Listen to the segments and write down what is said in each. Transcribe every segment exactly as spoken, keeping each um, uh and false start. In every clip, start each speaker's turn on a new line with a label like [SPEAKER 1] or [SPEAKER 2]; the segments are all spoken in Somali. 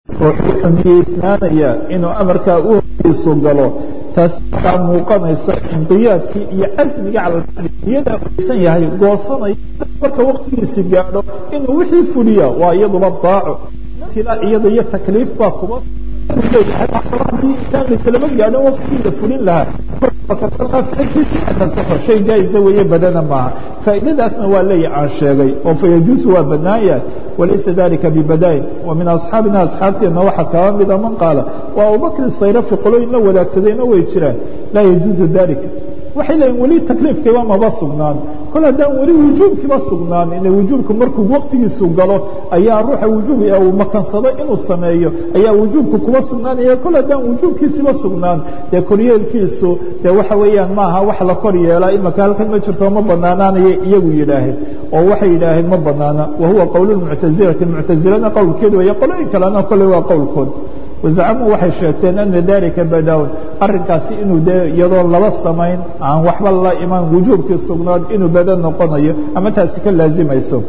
[SPEAKER 1] wuxuu niyeysnaanaya inuu amarkaa u horeyso galo taas waxaa muuqanaysa inqiyaadkii iyo casmiga cala niyada aysan yahay goosanaya marka waqtigiisi gaadho inuu wixii fuliya waa iyaduba daaco tila iyada iyo takliif baa kuba hadii intaan laislama gaadhin waqtigii la fulin lahaa shay jaaisa weeye badana maaha faa'iidadaasna waa leeya aan sheegay oo fayajuusu waa banaan yahay walaysa dalika bibadaa'in wa min asxaabina asxaabteenna waxaa kaba mida man qaala waa abubakr sayrafi qolooyin la wadaagsadayna way jiraan laa yajuusu dalika waxay leeyiin weli takliifkiiba maba sugnaan kol haddaan weli wujuubkiiba sugnaan ina wujuubku markuu waqtigiisu galo ayaa ruuxa wujuubi uu makansado inuu sameeyo ayaa wujuubku kuba sugnaanaya kol haddaan wujuubkiisiba sugnaan dee koryeelkiisu dee waxa weeyaan maaha wax la kor yeelaa imaka halkan ma jirto ma banaanaanaya iyagu yidhaaheen oo waxay yidhaaheen ma banaana wahuwa qowl muctazilati muctazilana qowlkeedu weeye qolooyin kalena kolley waa qowlkood wazacamuu waxay sheegteen ana dalika badawn arrinkaasi inuu dee iyadoo laba samayn aan waxba la iman wujuubkii sugnaad inuu bada noqonayo ama taasi ka laazimayso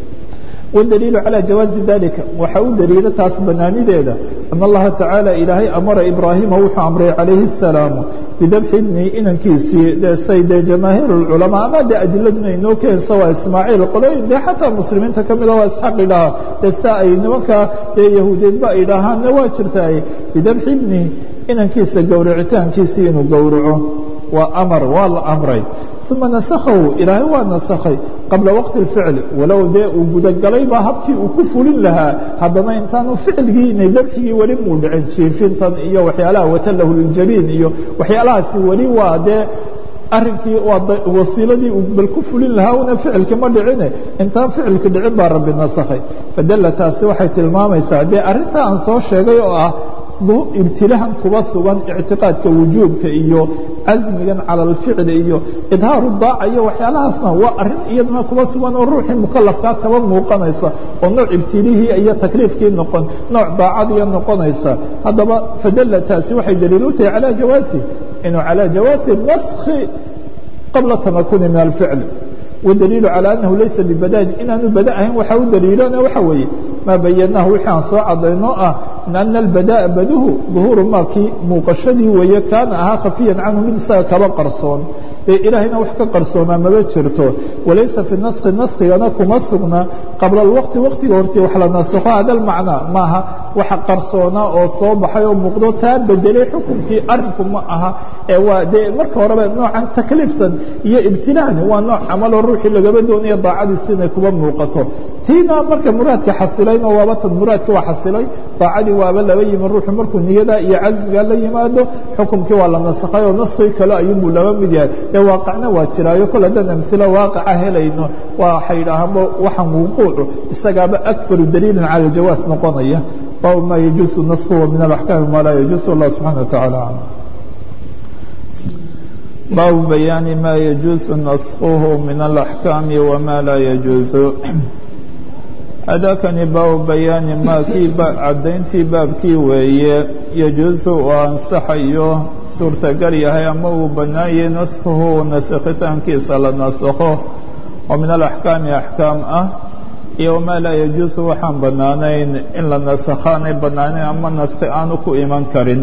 [SPEAKER 1] wاdaliilu calى jawaazi dalika waxa u daliilo taas banaanideeda an allaha tacaala ilaahay amara ibraahima wuxuu amray calayhi الsalaam bidabxi ibni inankiisii de say dee jamaahiir اculamaa ama de adiladuna inoo keensa waa ismaaciil qolooyin dee xataa muslimiinta ka mida waa isxaq idhahaa de sia ay nimanka dee yahuudeedba ay dhahaanna waa jirtaay bidabxi ibni inankiisa gowracitaankiisii inuu gowraco waa amar waa la amray uma nasakhahu ilaahay waa nasakhay qabla waqti اficli walow dee uu gudagalay baa habkii uu ku fulin lahaa haddana intaanu ficilgii inay dabxigii weli muu dhicin jiifintan iyo waxyaalaha watalahu ljabiin iyo waxyaalahaasi weli waa dee arrinkii waa wasiiladii uu bal ku fulin lahaa una ficilki ma dhicine intaan ficilki dhicin baa rabbi nasakhay fadalla taasi waxay tilmaamaysaa dee arrintaa aan soo sheegay oo ah ibtilahan kuba sugan ictiqaadka wujuubka iyo casmigan cala alficli iyo idhaaru daaca iyo waxyaalahaasna waa arrin iyaduna kuba sugan oo ruuxii mukalafkaa kaba muuqanaysa oo nooc ibtilihii iyo takliifkii noqon nooc daacadiiya noqonaysa haddaba fadalla taasi waxay daliil u tahay calaa jawaasi inuu calaa jawaasi naskhi qabla tamakuni min alficli wdaliilu calى anahu laysa bibadain inaanu bada ahayn waxaa u daliilona waxa weeye maa bayanahu wixii aan soo cadaynoo ah min ana albada'a baduhu duhuuru maakii muuqashadii weeye kaana ahaa khafiyan canhu mid isaga kaba qarsoon ee ilaahayna wax ka qarsoomaa maba jirto walaysa fi naskhi naskigana kuma sugna qabla alwaqti waqtiga hortii wax la nasakho hada lmacnaa maaha waxa qarsoonaa oo soo baxay oo muuqdo taa bedelay xukunkii arrinku ma aha ee waa dee marka horeba noocan takliiftan iyo ibtilahani waa nooc camaloo ruuxii lagaba doonaya daacadiisu inay kuba muuqato tiina marka muraadka xasilayno waaba tan muraadkii waa xasilay daacadii waaba laba yimi ruuxu markuu niyada iyo casmiga la yimaado xukunkii waa la nasakhay oo naskii kale ayuunbuu laba mid yahay ee waaqicna waa jiraayo kol haddaan amhilo waaqica helayno waxay idhaahaanba waxaan wuquucu isagaaba akbaru daliilin cala aljawaas noqonaya baabu maa yajuusu naskhuhu min alaxkaami maa laa yajuusu allah subxana wa tacaala aclam baabu bayaani ma yajuusu naskhuhu min alaxkaami wama laa yajuusu hadakani baabu bayaani maa kii caddayntii baabkii weeye yajuusu uu ansaxayo suurtagal yahay ama uu bannaanyay naskhuhu nasakhitaankiisa la nasakho oo min alaxkaami axkaam ah iyo wamaa laa yajuusu waxaan bannaanayn in la nasakhaanay bannaanayn ama naskhi aanu ku iman karin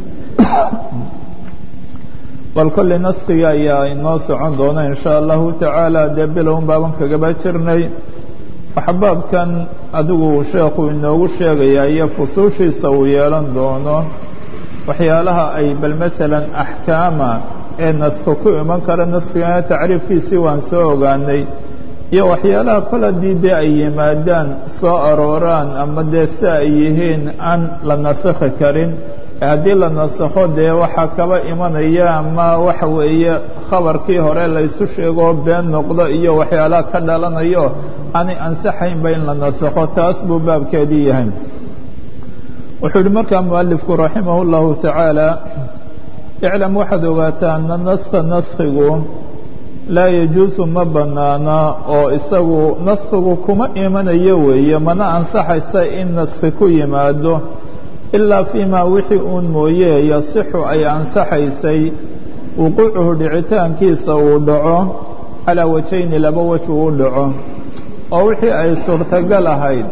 [SPEAKER 1] bal kolley naskiga ayaa inoo socon doona in sha allahu tacaala dee bilown baaban kagaba jirnay waxa baabkan adigu sheekhu inoogu sheegaya iyo fusuushiisa uu yeelan doono waxyaalaha ay bal maalan axkaama ee naska ku iman kara naskigana tacriifkiisii waan soo ogaanay iyo waxyaalaha kol haddii dee ay yimaadaan soo arooraan ama dee si ay yihiin aan la nasakhi karin haddii la nasakho dee waxaa kaba imanaya ama waxa weeye khabarkii hore laysu sheegoo been noqdo iyo waxyaalaha ka dhalanayo aanay ansaxaynba in la nasakho taas buu baabkeedii yahay wuxuu yihi markaa mualifku raximah اllahu tacaala iclam waxaad ogaataa ana naska naskigu laa yajuusu ma banaana oo isagu naskigu kuma imanayo weeye mana ansaxaysa in naski ku yimaado ilaa fiima wixii uun mooye yasixu ay ansaxaysay wuquucuhu dhicitaankiisa uu dhaco calaa wajayni laba wej uu dhaco oo wixii ay suurtagal ahayd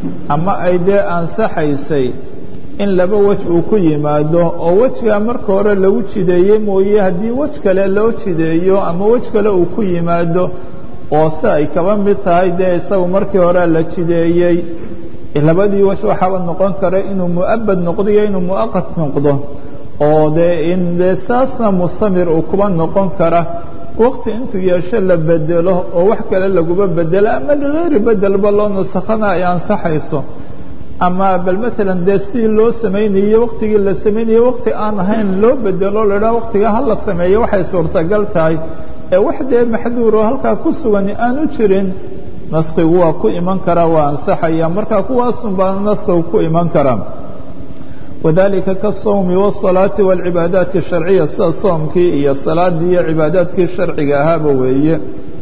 [SPEAKER 1] ama ay dee ansaxaysay in laba wej uu ku yimaado oo wejgaa marka hore lagu jideeyey mooye haddii wej kale loo jideeyo ama wej kale uu ku yimaado oo si ay kaba mid tahay dee isagu markii hore la jideeyey labadii wej waxaaba noqon kara inuu mu'abad noqdo iyo inuu mu'aqad noqdo oo dee in dee saasna mustamir uu kuba noqon kara waqti intuu yeesho la bedelo oo wax kale laguba bedelo ama ligayri bedelba loo nasakhana ay ansaxayso ama bal maalan dee sidii loo samaynaye waqtigii la samaynaye waqti aan ahayn loo bedelo la idhaha waqtigaa ha la sameeyo waxay suurtagal tahay ee wax dee maxduur oo halkaa ku sugan aanu jirin naskigu waa ku iman karaa waa ansaxaya marka kuwaasun baa naskigu ku iman karaa wadalika kaالsawmi والصalaaةi والcibaadaati الsharciya sida soomkii iyo salaadii iyo cibaadaadkii sharciga ahaaba weeye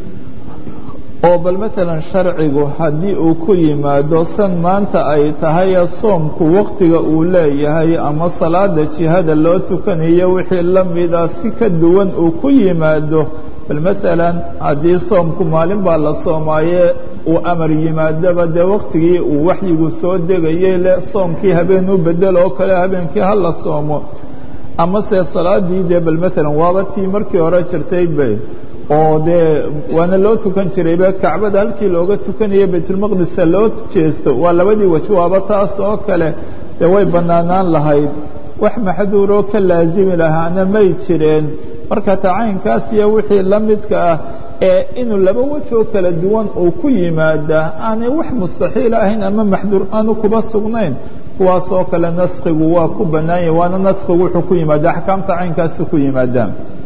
[SPEAKER 1] oo bal maalan sharcigu haddii uu ku yimaado san maanta ay tahay soomku waqtiga uu leeyahay ama salaada jihada loo tukanayo wixii la mida si ka duwan uu ku yimaado bal maalan haddii soomku maalin baa la soomaaye uu amar yimaadaba dee waqtigii uu waxyigu soo degayey le soomkii habeen u bedel oo kale habeenkii ha la soomo ama se salaadii dee bal maalan waaba tii markii hore jirtay bay oo dee waana loo tukan jirayba kacbada halkii looga tukanaya baytulmaqdisa loo jeesto waa labadii wej waaba taas oo kale dee way bannaanaan lahayd wax maxduuroo ka laasimi lahaana may jireen marka tacaynkaas iyo wixii la midka ah ee inuu laba wejoo kala duwan uu ku yimaadaa aanay wax mustaxiil ahayn ama maxduur aanu kuba sugnayn kuwaas oo kale naskigu waa ku bannaan yahay waana naskigu wuxuu ku yimaada axkaamta caynkaasu ku yimaadaa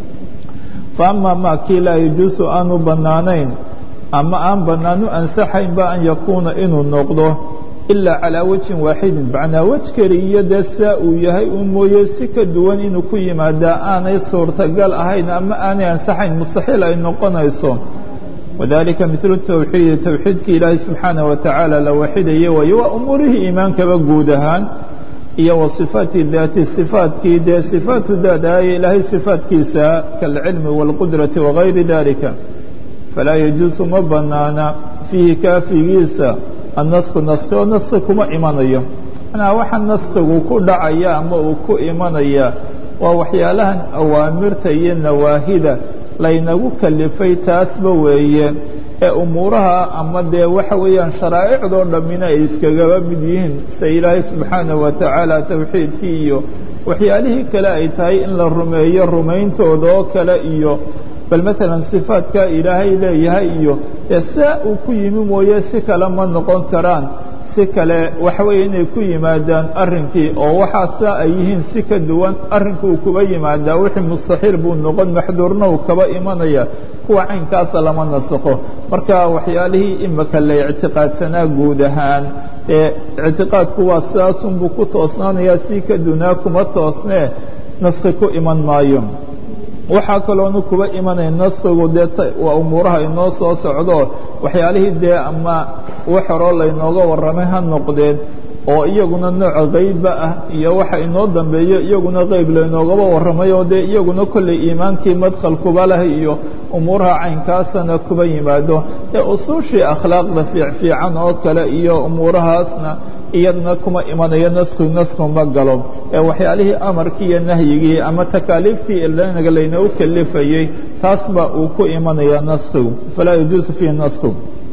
[SPEAKER 1] faama ma kii laa yajuusu aanu bannaanayn ama aan bannaanu ansaxaynba an yakuuna inuu noqdo ilaa calaa wejhin waaxidin macnaa wej keliya dee saa uu yahay uu mooye si ka duwan inuu ku yimaadaa aanay suurtagal ahayn ama aanay ansaxayn mustaxiil ay noqonayso wadalika milu tawxiidi towxiidkii ilaahay subxaanaه wa tacaala la waxidaye waaye waa umuurihii iimaankaba guud ahaan iyo wa صifaati daati صifaatkii dee صifaatu daadaye ilaahay صifaatkiisa kaalcilmi wاlqudrati wagayri dalika falaa yajuusu ma banaana fiihi kaafigiisa annasku naski oo naski kuma imanayo manaa waxa naskigu ku dhacaya ama uu ku imanaya waa waxyaalahan awaamirta iyo nawaahida laynagu kalifay taasba weeye ee umuuraha ama dee waxa weeyaan sharaa'icdoo dhammina ay iskagaba mid yihiin se ilaahay subxaanaه wa tacaala towxiidkii iyo waxyaalihii kale ay tahay in la rumeeyo rumayntooda oo kale iyo bal maalan صifaadka ilaahay leeyahay iyo ee saa uu ku yimi mooye si kale ma noqon karaan si kale waxa weeye inay ku yimaadaan arrinkii oo waxaa saa ay yihiin si ka duwan arrinka uu kuba yimaadaa wixii mustaxiil buu noqon maxduurna uu kaba imanaya kuwa caynkaasa lama nasakho marka waxyaalihii imika la ictiqaadsanaa guud ahaan ee ictiqaadku waa sidaasunbuu ku toosnaanayaa si ka dunaa kuma toosnee naski ku iman maayo waxaa kaloonu kuba imanaya naskigu dee waa umuuraha inoo soo socdo waxyaalihii dee ama wax horoo laynooga warramay ha noqdeen oo iyaguna nooca qayba ah iyo waxa inoo dambeeyo iyaguna qayb laynoogaba warramay oo dee iyaguna kolley iimaankii madkhal kuba leh iyo umuuraha caynkaasana kuba yimaado ee usuushii akhlaaqda fiicfiican oo kale iyo umuurahaasna iyadna kuma imanayo naskigu naskigu ma galo ee waxyaalihii amarkii iyo nahyigii ama takaaliiftii ilanaga laynoogu kalifayey taas baa uu ku imanaya naskigu falaa yajuusu fiihi naskigu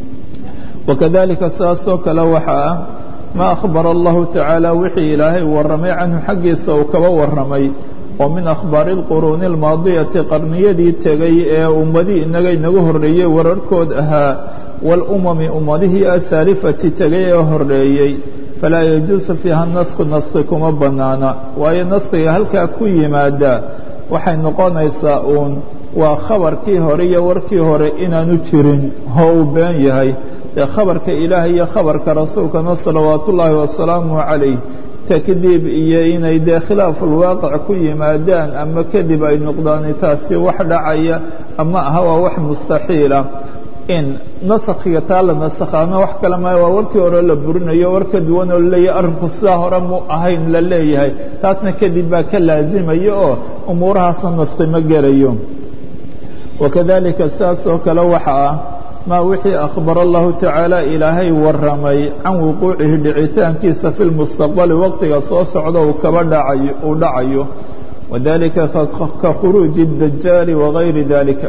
[SPEAKER 1] wakadalika sidaasoo kale waxaa ah ma akhbara allahu tacaala wixii ilaahay warramay canhu xaggiisa uu kaba warramay oo min akhbaari اlquruuni اlmaadiyati qarniyadii tegay ee ummadii inaga inagu horreeyey wararkood ahaa wاlumami ummadihii asaalifati tegay ee horreeyey falaa yajuusu fiiha nasku naski kuma bannaana waayo naskiga halkaa ku yimaada waxay noqonaysaa uun waa khabarkii hore iyo warkii hore inaanu jirin oo uu been yahay dee khabarka ilaahay iyo khabarka rasuulkana salawaat ullaahi wasalaamu calayh takdiib iyo inay dee khilaafulwaaqic ku yimaadaan ama kadib ay noqdaan taasi wax dhacaya ama aha waa wax mustaxiila in naskhiga taa la nasakhaana wax kale maayo waa warkii hore la burinayo war ka duwan oo laleeyahay arrinku sidaa hore mu ahayn la leeyahay taasna kadib baa ka laazimaya oo umuurahaasna naskhi ma gelayo wakadalika sidaas oo kale waxa ah maa wixii akhbar allahu tacaala ilaahay warramay can wuquucihi dhicitaankiisa fi lmustaqbali waqtiga soo socda uu kaba dhacayo uu dhacayo wadalika ka khuruuji اdajaali wagayri dalika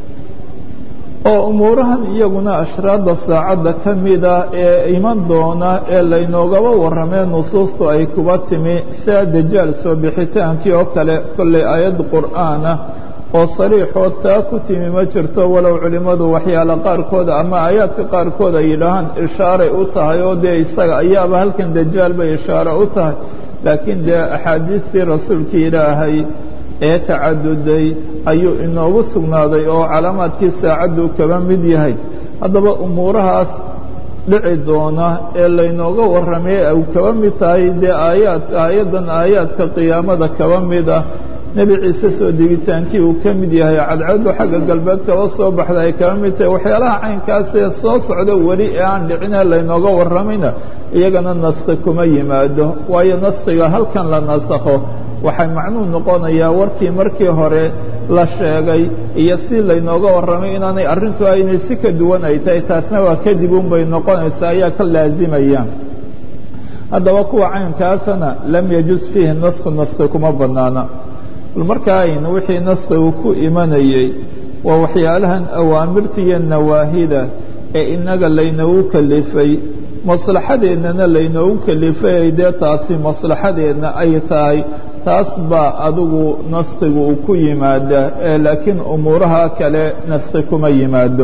[SPEAKER 1] oo umuurahan iyaguna ashraadda saacadda ka mida ee iman doona ee laynoogaba warramee nusuustu ay kuba timi sia dajaal soo bixitaankii oo kale kollay aayad qur'aana oo sariixoo taa ku timi ma jirto walow culimmadu waxyaala qaarkooda ama aayaadka qaarkood ay yidhaahaan ishaaray u tahay oo dee isaga ayaaba halkan dajaal bay ishaare u tahay laakiin dee axaadiistii rasuulkii ilaahay ee tacaduday ayuu inoogu sugnaaday oo calaamaadkii saacaddu kaba mid yahay haddaba umuurahaas dhici doona ee laynooga warramay uu kaba mid tahay dee aayaad aayaddan aayaadka qiyaamada kaba mid ah nebi ciise soo degitaankii uu ka mid yahay cadcaddu xagga galbeed kaba soo baxda ay kaba mid tahay waxyaalaha caynkaasee soo socda weli ee aan dhicinee laynooga warramayna iyagana naskhi kuma yimaado waayo naskhiga halkan la nasakho waxay macnuu noqonayaa warkii markii hore la sheegay iyo si laynooga warramay inaanay arrintu aynay si ka duwan ay tahay taasna waa kadib unbay noqonaysaa ayaa ka laazimaya haddaba kuwa caynkaasana lam yajuz fiihi naskhu naskhi kuma bannaana bal markaa ayna wixii naskhigu ku imanayey waa waxyaalahan awaamirta iyo nawaahida ee innaga laynagu kalifay maslaxadeennana laynoogu kalifay dee taasi maslaxadeedna ay tahay taas baa adigu naskhigu uu ku yimaada ee laakiin umuuraha kale naskhi kuma yimaado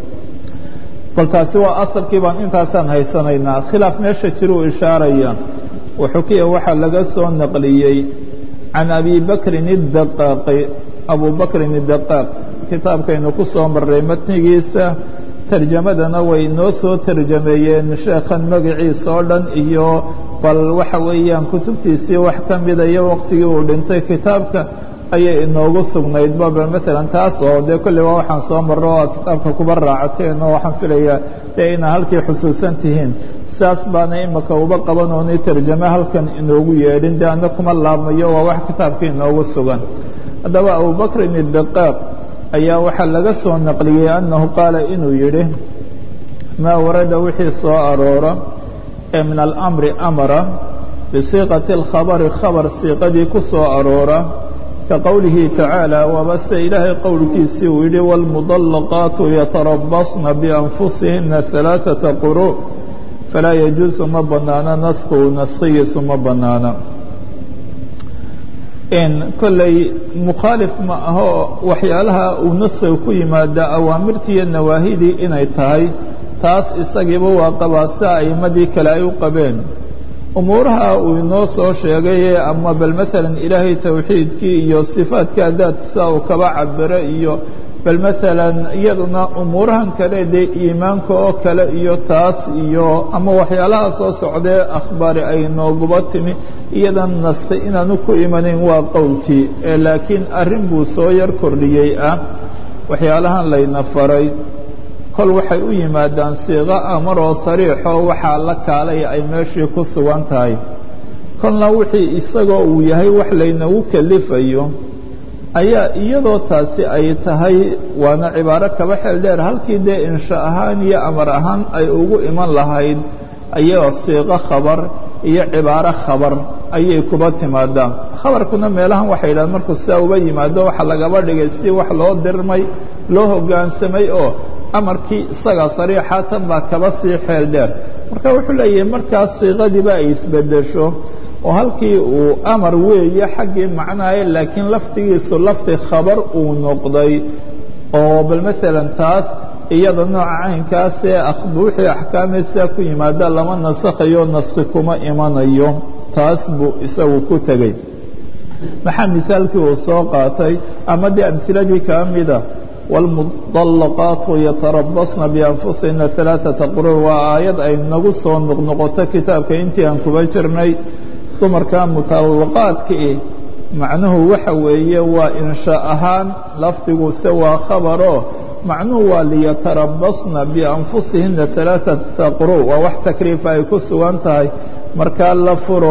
[SPEAKER 1] bal taasi waa asalkii baan intaasaan haysanaynaa khilaaf meesha jiruu ishaaraya wuxuukiya waxaa laga soo naqliyey can abi bakrin idaqaaqi abu bakrin idaqaaq kitaabkaynu ku soo marray matnigiisa tarjamadana way noo soo tarjameeyeen sheekhan magaciisa oo dhan iyo bal waxa weeyaan kutubtiisii wax ka mida iyo waqtigii uu dhintay kitaabka ayay inoogu sugnayd baba maalan taas oo dee kolley waa waxaan soo marro oo kitaabka kuba raacateen oo waxaan filayaa dee inaa halkii xusuusan tihiin saas baana imaka uba qaban oonay tarjame halkan inoogu yeedhin dee anna kuma laabmayo waa wax kitaabka inoogu sugan haddaba abubakrin idaqaaq ayaa waxaa laga soo naqliyey annahu qaala inuu yidhi maa warada wixii soo aroora ee min alamri amara bisiiqati اlkhabari khabar siiqadii ku soo aroora ka qowlihi tacaala waaba se ilaahay qowlkiisii uu yidhi wاlmudallaqaatu yatarabasna bianfusihina ثalaaثaةa quruu falaa yajuusu ma bannaana naskhu naskhigiisu ma bannaana kolley mukhaalif ma ahoo waxyaalaha uu naskhiga ku yimaada awaamirtii iyo nawaahidii inay tahay taas isagiiba waa qabaa si a'immadii kale ay u qabeen umuuraha uu inoo soo sheegay ama bal maalan ilaahay tawxiidkii iyo sifaadka daadkiisa uu kaba cabiro iyo bal maalan iyaduna umuurahan kale dee iimaanka oo kale iyo taas iyo ama waxyaalaha soo socdee akhbaari ay nooguba timi iyadan naskhi inaanu ku imanayn waa qowlkii ee laakiin arrin buu soo yar kordhiyey ah waxyaalahan layna faray kol waxay u yimaadaan siiqo amaroo sariixoo waxaa la kaalaya ay meeshii ku sugan tahay kolna wixii isagoo uu yahay wax laynagu kalifayo ayaa iyadoo taasi ay tahay waana cibaaro kaba xeel dheer halkii dee insha ahaan iyo amar ahaan ay ugu iman lahayd ayagoo siiqo khabar iyo cibaaro khabar ayay kuba timaadaan khabarkuna meelahan waxay yidhahdeen markuu sidaa uba yimaado waxa lagaba dhigay si wax loo dirmay loo hoggaansamay oo amarkii isaga sariixa tan baa kaba sii xeel dheer marka wuxuu leeyahay markaas siiqadiiba ay isbeddesho oo halkii uu amar weeye xaggii macnaaye laakiin laftigiisu lafti khabar uu noqday oo bal maalan taas iyada nooca caynkaasee wixii axkaamiisa ku yimaada lama nasakhayo naskhi kuma imanayo taas buu isagu ku tegey maxaa misaalkii uu soo qaatay ama dee amhiladii kaa mida wاlmudallaqaatu yatarabasna bianfusihina ثalaaثaةa qurur waa aayad ay nagu soo noqnoqoto kitaabka intii aan kuba jirnay dumarka mutallaqaadkii macnuhu waxa weeye waa insha ahaan lafdiguse waa khabaroo macnuhu waa liyatarabasna bianfusihina ثalaaثaةa qurur waa wax takriifa ay ku sugan tahay markaa la furo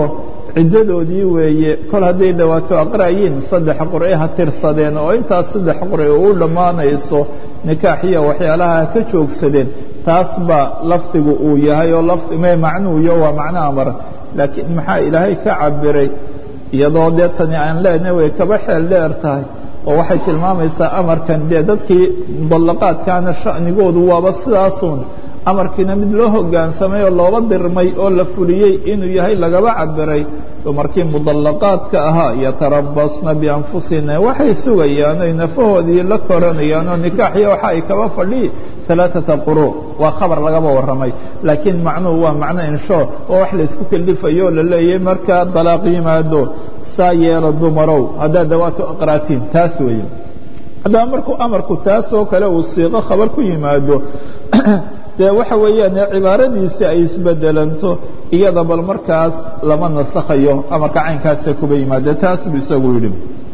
[SPEAKER 1] ciddadoodii weeye kol hadday dhawaato aqra'yiin saddex qur'e ha tirsadeen oo intaas saddex qur'e u dhammaanayso nikaaxiya waxyaalaha ka joogsadeen taas baa lafdigu uu yahay oo lafdime macnuuyo waa macno amar laakiin maxaa ilaahay ka cabiray iyadoo dee tani aan leenahay way kaba xeel dheer tahay oo waxay tilmaamaysaa amarkan dee dadkii mudallaqaadkaana sha'nigoodu waaba sidaasuun amarkiina mid loo hoggaansamay oo looba dirmay oo la fuliyey inuu yahay lagaba cabiray dumarkii mudallaqaadka ahaa yatarabasna bianfusina waxay sugayaan oy nafahoodii la koranayaan oo nikaaxiya waxa ay kaba fadhiyi alaaata quru waa khabar lagaba warramay laakiin macnuhu waa macno insho oo wax laysku kelifayo o la leeyahay markaa dalaaq yimaado saa yeela dumarow haddaad dawaato aqraatiin taas weeye haddaba markuu amarku taasoo kale uu siiqo khabar ku yimaado dee waxa weeyaan cibaaradiisi ay isbedelanto iyada bal markaas lama nasakhayo amarka caynkaasa kuba yimaade taas buu isagu yidhi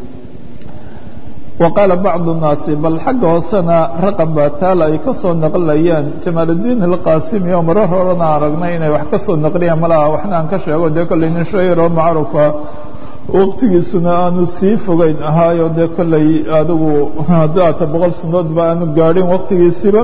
[SPEAKER 1] wa qaala bacdu الnaasi bal xagga hoosena raqam baa taala ay ka soo naqlinayaan jamaaludiin alqaasimi oo marar horena aragnay inay wax ka soo naqliyaan malaha waxna aan ka sheego dee kolley nin shayr oo macruufa waqtigiisuna aanu sii fogeyn ahaayo dee kolley adigu daata boqol sanood ba aanu gaadhin waqtigiisiba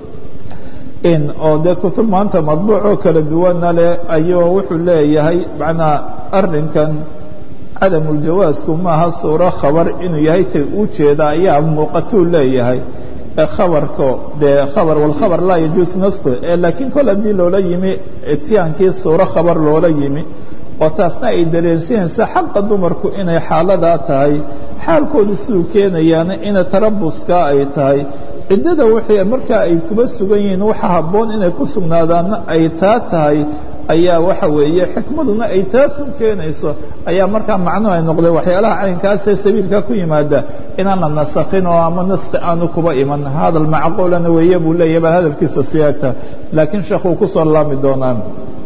[SPEAKER 1] oo dee kutub maanta madbuucoo kala duwana leh ayuu wuxuu leeyahay macnaa arrinkan cadamuuljawaasku maaha suuro khabar inuu yahay tay u jeeda ayaa muuqatuu leeyahay ee khabarka dee khabar walkhabar laa yajuus nasku ee laakiin kol haddii loola yimi ityaankii suuro khabar loola yimi oo taasna ay dareensinaysa xaqa dumarku inay xaaladaa tahay xaalkoodu siduu keenayaana ina tarabuska ay tahay ciddada wixii markaa ay kuba sugan yihiin waxa habboon inay ku sugnaadaanna ay taa tahay ayaa waxa weeye xikmaduna ay taasun keenayso ayaa markaa macnuhu ay noqday waxyaalaha caynkaasee sabiilka ku yimaada inaan la nasakhin oo ama naski aanu kuba iman hadal macquulana weeye buu leeyahy bal hadalkiisa siyaagta laakiin sheekh uu ku soo laami doonaan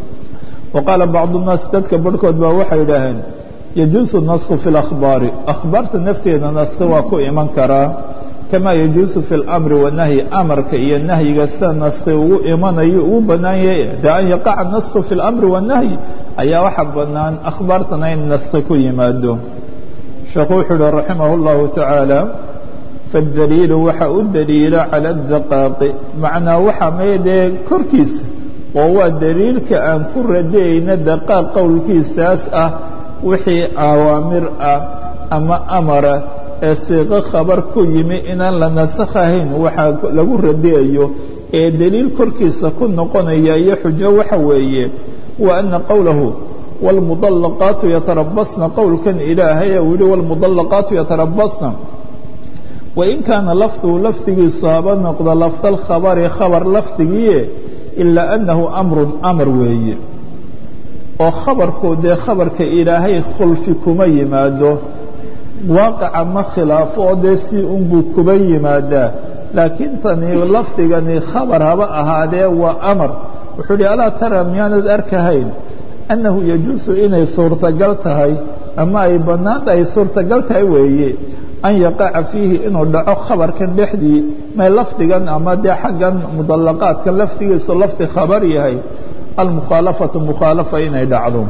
[SPEAKER 1] wa qaala bacdu الnaas dadka barhkood baa waxay idhaaheen yajuusu nasku fi اlakhbaari akhbaarta nafteeda naski waa ku iman karaa kama yajuusu fi اlamri wanahyi amarka iyo nahyiga sida naski ugu imanayo ugu bannaan yahay de an yaqaca nasku fi اlamri wanahyi ayaa waxa bannaan akhbaartana in naski ku yimaado sheekhu wuxuu uhi raximah اllahu tacaala faاdaliilu waxa u daliila calى اdaqaaqi macnaa waxa meedee korkiisa oo waa daliilka aan ku radiyayna daqaaq qowlkiisaas ah wixii awaamir ah ama amara ee siiqo khabar ku yimi inaan la nasakhahayn waxaa lagu radiyayo ee daliil korkiisa ku noqonaya iyo xujo waxa weeye wa ana qowlahu wاlmudallaqaatu yatarabasna qowlkan ilaahay uu yihi wاlmudallaqaatu yatarabasna wain kaana lafduhu lafdigiisu haba noqdo lafda alkhabari khabar lafdigiie ilaa annahu amrun amar weeye oo khabarku dee khabarka ilaahay khulfi kuma yimaado waaqaca ma khilaafo oo dee si unbuu kuba yimaadaa laakiin tani lafdigani khabar haba ahaadee waa amar wuxuu uhi alaa tara miyaanad arkahayn annahu yajuusu inay suurtagal tahay ama ay bannaan ay suurtagal tahay weeye an yaqaca fiihi inuu dhaco khabarkan dhexdii may lafdigan ama dee xaggan mudallaqaadkan lafdigiisu lafdi khabar yahay almukhaalafatu mukhaalafa inay dhacdo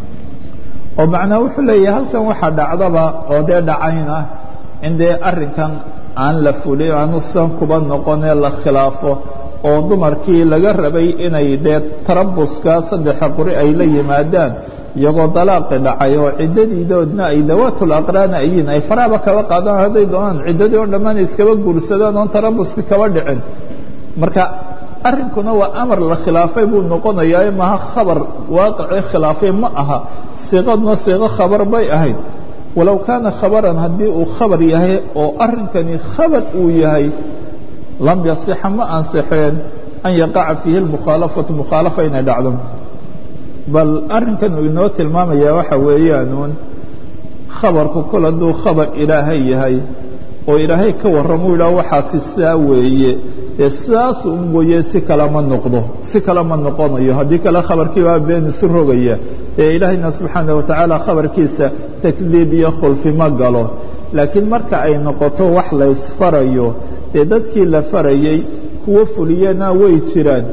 [SPEAKER 1] oo macnaa wuxuu leeyahay halkan waxaa dhacdaba oo dee dhacayn ah in dee arrinkan aan la fulin aanu san kuba noqonee la khilaafo oo dumarkii laga rabay inay dee tarabuska saddexa quri ay la yimaadaan iyagoo dalaaqi dhacay oo ciddadiidoodna ay dawaatul aqraana ayiin ay faraaba kaba qaadaan hadday doonaan ciddadii oo dhammaan iskaba guursadaan oon tarabuski kaba dhicin marka arrinkuna waa amar la khilaafay buu noqonayaa maha khabar waaqicii khilaafay ma aha siiqaduna siiqo khabar bay ahayd walow kaana khabaran haddii uu khabar yahay oo arrinkani khabar uu yahay lam yasixa ma ansixeen an yaqaca fiihi اlmukhaalafatu mukhaalafa inay dhacdo bal arrinkan uu inoo tilmaamayaa waxa weeyaanuun khabarku kol hadduu khabar ilaahay yahay oo ilaahay ka warramuu yidhaah waxaasi sidaa weeye dee sidaas u mooye si kale ma noqdo si kale ma noqonayo haddii kale khabarkii baa been isu rogaya ee ilaahayna subxaana wa tacaala khabarkiisa takdiib iyo khulfi ma galo laakiin marka ay noqoto wax laysfarayo dee dadkii la farayey kuwo fuliyana way jiraan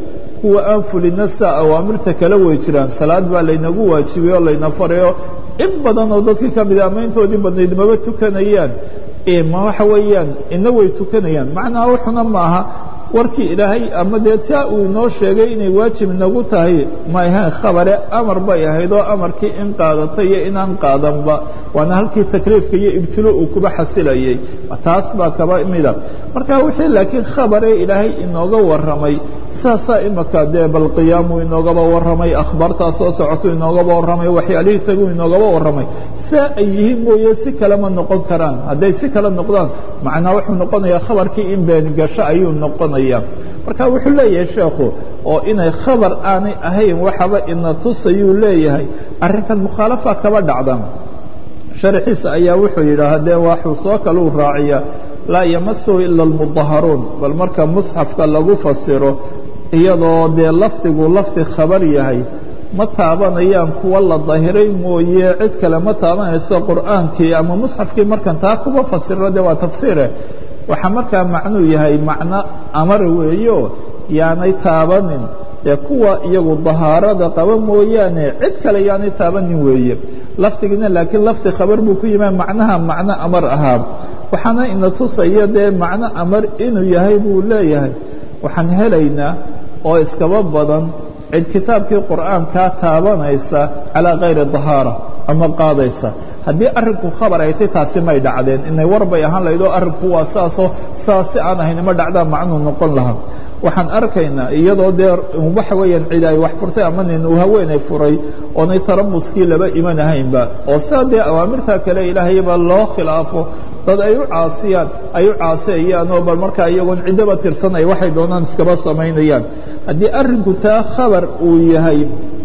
[SPEAKER 1] kuwa aan fulina saa awaamirta kala way jiraan salaad baa laynagu waajibay oo layna farayo in badan oo dadkii ka mid a ama intoodii badnayd maba tukanayaan ma waxa weeyaan ina way tukanayaan macnaha wuxuna ma aha warkii ilaahay ama dee taa uu inoo sheegay inay waajib nagu tahay ma ahayn khabare amar bay ahayd oo amarkii in qaadatay iyo inaan qaadanba waana halkii takliifka iyo ibtilo uu kuba xasilayay taas baa kaba mida marka wixii laakiin khabare ilaahay inooga warramay saasaa imaka dee bal qiyaamu inoogaba warramay akhbaartaa soo socoto inoogaba warramay waxyaalihii tagu inoogaba warramay saa ay yihiin mooye si kale ma noqon karaan hadday si kale noqdaan macnaa wuxuu noqonayaa khabarkii in been gasho ayuu noqonaya marka wuxuu leeyahay sheekhu oo inay khabar aanay ahayn waxaba ina tusayuu leeyahay arrinkan mukhaalafa kaba dhacda sharxiisa ayaa wuxuu yidhaaha dee waxuu soo kaluu raaciya laa yamasuhu ila almudaharuun bal marka musxafka lagu fasiro iyadoo dee lafdigu lafdi khabar yahay ma taabanayaan kuwa la dahiray mooye cid kale ma taabanayso qur'aankii ama musxafkii markan taa kuba fasiro dee waa tafsiire waxaa markaa macnuu yahay macno amar weeyo yaanay taabanin dee kuwa iyagu dahaarada qaba mooyaane cid kale yaanay taabanin weeye lafdigina laakiin lafdi khabar buu ku yimaa macnaha macno amar ahaa waxaana ina tusaya dee macno amar inuu yahay buu leeyahay waxaan helaynaa oo iskaba badan cid kitaabkii qur'aankaa taabanaysa calaa kayri dahaara ama qaadaysa haddii arrinku khabar ay tay taasi may dhacdeen inay war bay ahaan lahayd oo arrinku waa saasoo saas si aan ahayn ma dhacdaa macnuu noqon lahaa waxaan arkaynaa iyadoo dee waxa weeyaan cid ay wax furtay ama nin uu haweenay furay oonay tarabuskii laba iman ahaynba oo saa dee awaamirta kale ilaahayba loo khilaafo dad ay u caasiyaan ay u caaseeyaan oo bal markaa iyagoon ciddaba tirsan ay waxay doonaan iskaba samaynayaan haddii arrinku taa khabar uu yahay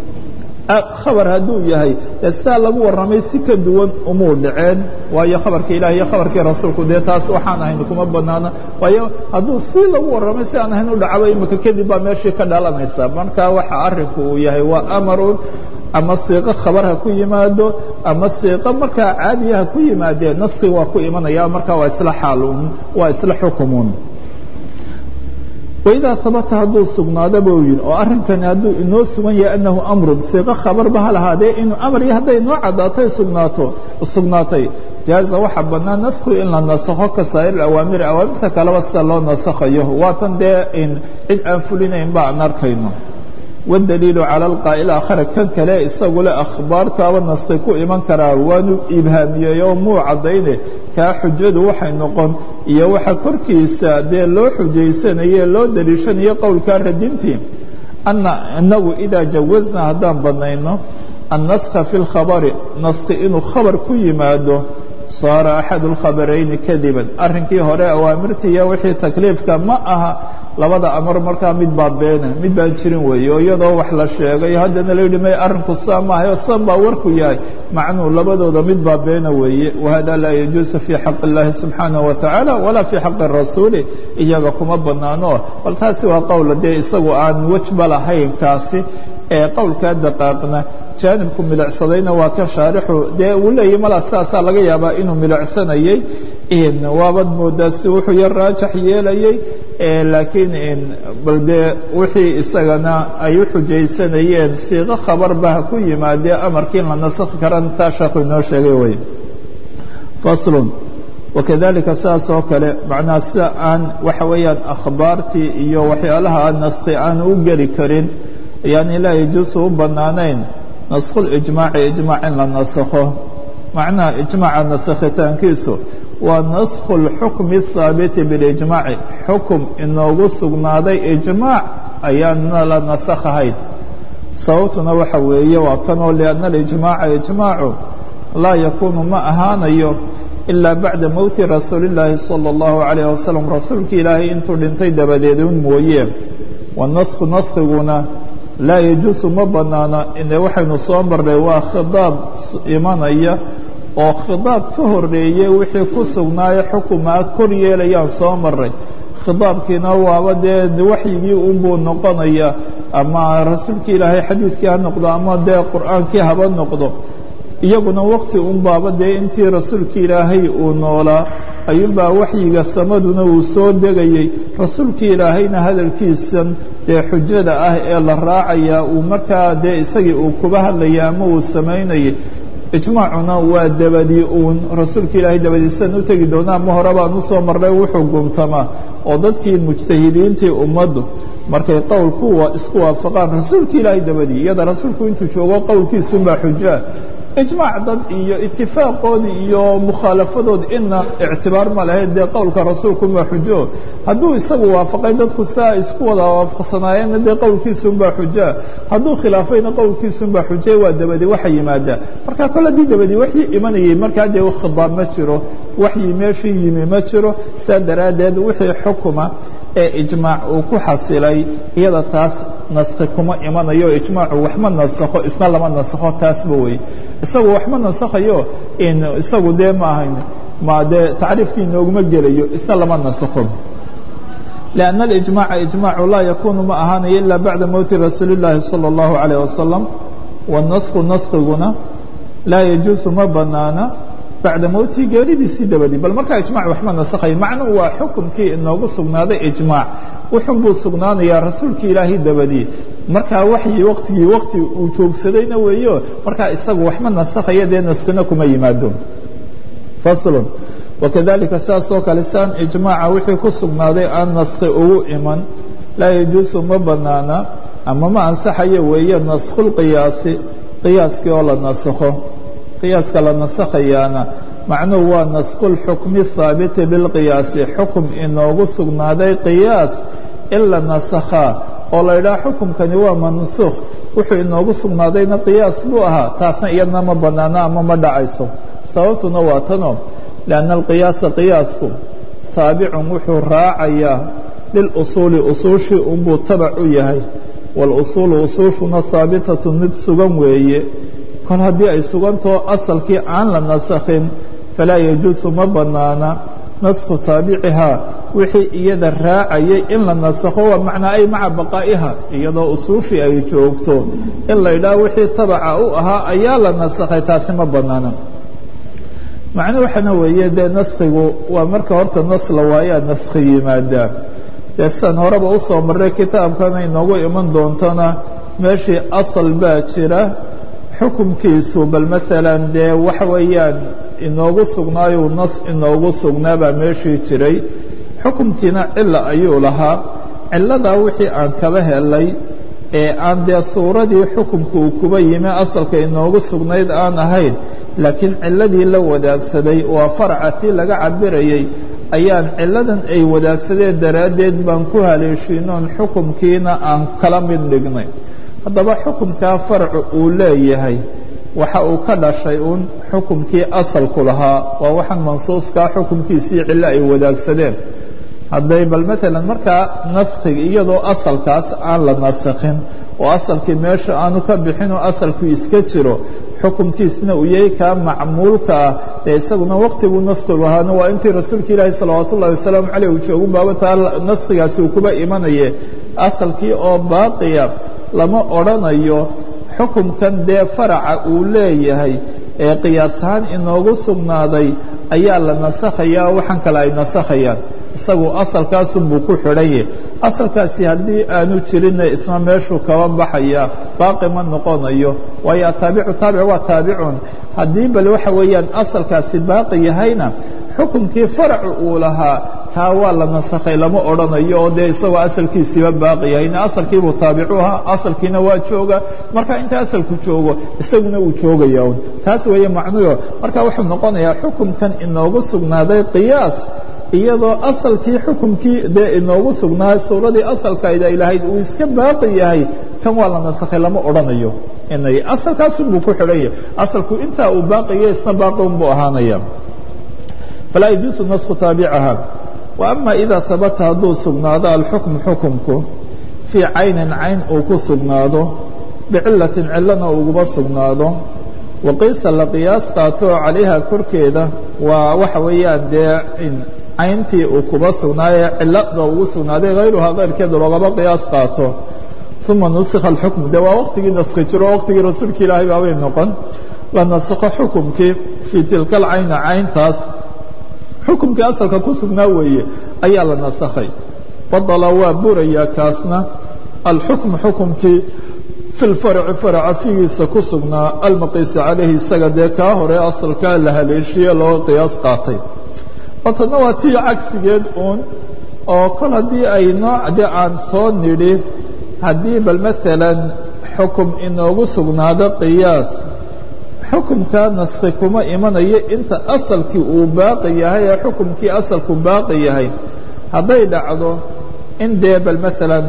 [SPEAKER 1] khabar hadduu yahay dee sidaa lagu warramay si ka duwan umuu dhaceen waayo khabarka ilahi iyo khabarkii rasuulku dee taas waxaan ahayn kuma banaana waayo hadduu si lagu warramay si aan ahayn u dhacaba imika kadib baa meeshii ka dhalanaysa marka waxa arrinku uu yahay waa amarun ama siiqo khabar ha ku yimaado ama siiqo markaa caadiya ha ku yimaadee naski waa ku imanaya marka waa isla xaalun waa isla xukumun waidaa habata hadduu sugnaado buu yidhi oo arrinkani hadduu inoo sugan yahay annahu amrun siiqo khabarba ha lahaadee inuu amar iyo hadday inoo caddaatay sugnaato sugnaatay jaaza waxaa bannaan nasku in la nasakho ka saa'ir awaamir awaamirta kaleba sida loo nasakhayo waatan dee in cid aan fulinayn ba aan arkayno waاdaliilu calى alqaa'il aakhara kan kale isagu le akhbaartaaba naski ku iman karaa waanu ibhaamiyey oo muu caddayne kaa xujadu waxay noqon iyo waxa korkiisa dee loo xujaysanaye loo daliishanayo qowlkaa radintii ana inagu idaa jawasna haddaan badnayno annaskha fi اlkhabari naski inuu khabar ku yimaado saara axad اlkhabarayni kadiban arrinkii hore awaamirtiiyo wixii takliifka ma aha labada amar markaa mid baa beena mid baan jirin weeye oo iyadoo wax la sheegay haddana la yidhi may arrinku saa maahayo san baa warku yahay macnuu labadooda mid baa beena weeye wahada laa yajuusu fii xaqi اllahi subxaanaه wa tacaala walaa fii xaqi rasuuli iyaga kuma banaano bal taasi waa qowl dee isagu aan wejba lahayn kaasi ee qowlkaa daqaaqna jaanibku milicsadayna waa ka shaarixu dee uu leeyahy mala saasaa laga yaabaa inuu milicsanayey waabad moodaa si wuxuu yar raajax yeelayey laakiin bal dee wixii isagana ay u xujaysanayeen siiqo khabarba ha ku yimaadee amarkii in la nasakhi karan taa sheekhu inoo sheegay wey faslun wakadalika saas oo kale macnaha sida aan waxa weeyaan akhbaartii iyo waxyaalaha naski aan u geli karin yani laa yajuusu u bannaanayn naskhu lijmaaci ijmaac in la nasakho macnaha ijmaaca nasakhitaankiisu waa naskhu اlxukmi الhaabiti biاlijmaaci xukum inoogu sugnaaday ijmaac ayaana la nasakhahayn sababtuna waxa weeye waa kanoo lianna alijmaaca ijmaacu laa yakuunu ma ahaanayo ilaa bacda mowti rasuuli اllaahi salى اllahu عalayh wasalam rasuulki ilaahay intuu dhintay dabadeed un mooye wanasku naskiguna laa yajuusu ma banaana ine waxaynu soo marnay waa khidaab imanaya oo khidaab ka horeeye wixii ku sugnaaye xukumaa kor yeelayaan soo maray khidaabkiina waaba dee waxyigii unbuu noqonaya ama rasuulkii ilaahay xadiidkii ha noqdo ama dee qur'aankii haba noqdo iyaguna waqti un baaba dee intii rasuulkii ilaahay uu noolaa ayuunbaa waxyiga samaduna uu soo degayey rasuulkii ilaahayna hadalkiisan dee xujada ah ee la raacayaa uu markaa dee isagii uu kuba hadlaya ama uu samaynayay ijmaacuna waa dabadii uun rasuulka ilaahay dabadiisan u tegi doona ama hore baan usoo marnay wuxuu gumtamaa oo dadkii mujtahidiintii ummaddu markay qowlku isku waafaqaan rasuulka ilaahay dabadii iyada rasuulku intuu joogo qowlkiisunbaa xujaa ijmaac dad iyo itifaaqoodii iyo mukhaalafadood ina ictibaar ma lahayd dee qowlka rasuulkunbaa xujo hadduu isagu waafaqay dadku saa isku wada waafaqsanaayeenna dee qowlkiisunbaa xujaa hadduu khilaafayna qowlkiisunbaa xujay waa dabadi waxa yimaadaa marka kole haddii dabadi waxii imanayay markaa dee khidaab ma jiro waxyi meeshii yimi ma jiro saa daraaddeed wixii xukuma ee ijmaac uu ku xasilay iyada taas naskhi kuma imanayo ijmaacu waxma nasakho isna lama nasakho taasba wey isagu waxma nasakhayo in isagu dee ma ahayn ma dee tacriifkii nooguma gelayo isna lama nasakho لأن الإجماع إجماع لا يكون ما أهاني إلا بعد موت رسول الله صلى الله عليه وسلم والنسخ نسخنا لا يجوز ما بنانا بعد موتي geeridiisii dabadi bal markaa ijmac waxma nasakhay macnuhu waa xukumkii inoogu sugnaaday ijmaac wuxun buu sugnaanayaa rasuulkii ilaahay dabadii markaa waxyi waqtigii waqti uu joogsadayna weeyo markaa isagu waxma nasakhaya dee naskhina kuma yimaado faslun wakadalika saasoo kale saan ijmaaca wixii ku sugnaaday aan naskhi ugu iman laa yajuusu ma banaana ama ma ansaxayo weeye naskhulqiyaasi qiyaaskii oo la nasakho qiyaaska la nasakhayaana macnuhu waa naskhulxukmi haabiti bilqiyaasi xukum inoogu sugnaaday qiyaas in la nasakhaa oo la yidhaha xukumkani waa mansuukh wuxuu inoogu sugnaadayna qiyaas buu ahaa taasna iyadna ma banaano ama ma dhacayso sababtuna waa tanoo lianna alqiyaasa qiyaasku taabicun wuxuu raacayaa lilusuuli usuushii unbuu tabac u yahay walusuulu usuushuna haabitatun mid sugan weeye kol haddii ay sugantao asalkii aan la nasakhin falaa yajuusu ma banaana naskhu taabicihaa wixii iyada raacayay in la nasakho waa macnaa ay maca baqaa'iha iyadoo usuushii ay joogto in la yidhaha wixii tabaca u ahaa ayaa la nasakhay taasi ma banaana macnuu waxaana weeye dee naskhigu waa marka horta nas la waayaa naskhi yimaadaa dee sidan horeba usoo marray kitaabkana inoogu iman doontona meeshii asal baa jira xukumkiisu bal maalan dee waxa weeyaan inoogu sugnaayu nas inoogu sugnaabaa meeshii jiray xukumkiina cila ayuu lahaa ciladaa wixii aan kaba helay ee aan dee suuradii xukumka uu kuba yimi asalka inoogu sugnayd aan ahayn laakiin ciladii la wadaagsaday waa farca tii laga cabirayay ayaan ciladan ay wadaagsadeen daraaddeed baan ku haleeshiinoon xukumkiina aan kala mid dhignay haddaba xukumkaa farcu uu leeyahay waxa uu ka dhashay uun xukumkii asalku lahaa waa waxaan mansuuskaa xukumkiisii cilo ay wadaagsadeen hadday bal maalan markaa naskhiga iyadoo asalkaas aan la nasakhin oo asalkii meesha aanu ka bixin oo asalku iska jiro xukumkiisna uu yahay kaa macmuulka ah ee isaguna waqtiguu naskhigu ahaana waa intii rasuulka ilaahi salawaat ullahi wasalaamu caleyh uu joogu baaba taa naskhigaasi uu kuba imanaye asalkii oo baaqiya lama odrhanayo xukumkan dee faraca uu leeyahay ee qiyaas ahaan inoogu sugnaaday ayaa la nasakhayaa waxaan kale ay nasakhayaan isagu asalkaasunbuu ku xidhan yahay asalkaasi haddii aanu jirinna isna meeshuu kaba baxaya baaqi ma noqonayo waayo ataabicu taabic waa taabicun haddii bal waxa weeyaan asalkaasi baaqi yahayna xukumkii faracu uu lahaa kaa waa la nasakhay lama odhanayo oo dee isagoo asalkiisiiba baaqi yahayna asalkiibuu taabicu ahaa asalkiina waa jooga marka inta asalku joogo isaguna uu joogaya un taas weeye macnuyo marka wuxuu noqonayaa xukumkan inoogu sugnaaday qiyaas iyadoo asalkii xukumkii dee inoogu sugnaa suuradii asalkayda ay lahayd uu iska baaqi yahay kan waa la nasakhay lama odhanayo inay asalkaasunbuu ku xidhan yahay asalku intaa uu baaqiya isna baaqi unbuu ahaanaya falaa yajuusu nasku taabicaha wa ama idaa habata hadduu sugnaado alxukmu xukumku fii caynin cayn uu ku sugnaado bicilatin cilana uguba sugnaado waqiisa la qiyaas qaato calayha korkeeda waa waxa weeyaan dee cayntii uu kuba sugnaaye cilada ugu sugnaaday hayruhaa kayrkeeda loogaba qiyaas qaato uma nusikha alxukmu de waa waqtigii naskhi jiro waqtigii rasuulka ilaahay baabay noqon la nasakho xukumkii fii tilka alcayna cayntaas xukumkii asalka ku sugnaa weeye ayaa la nasakhay badala waa buraya kaasna alxukmu xukumkii fi lfarci farca figiisa ku sugnaa almaqiisi calayhi isaga dee kaa hore asalkaa la haleeshiye loo qiyaas qaatay watana waa tii cagsigeed uun oo kol haddii ay nooc de aan soo nidhi haddii bal maalan xukum inoogu sugnaado qiyaas xukumkaa naskhi kuma imanayo inta asalkii uu baaqi yahay ee xukumkii asalku baaqi yahay hadday dhacdo in dee bal maalan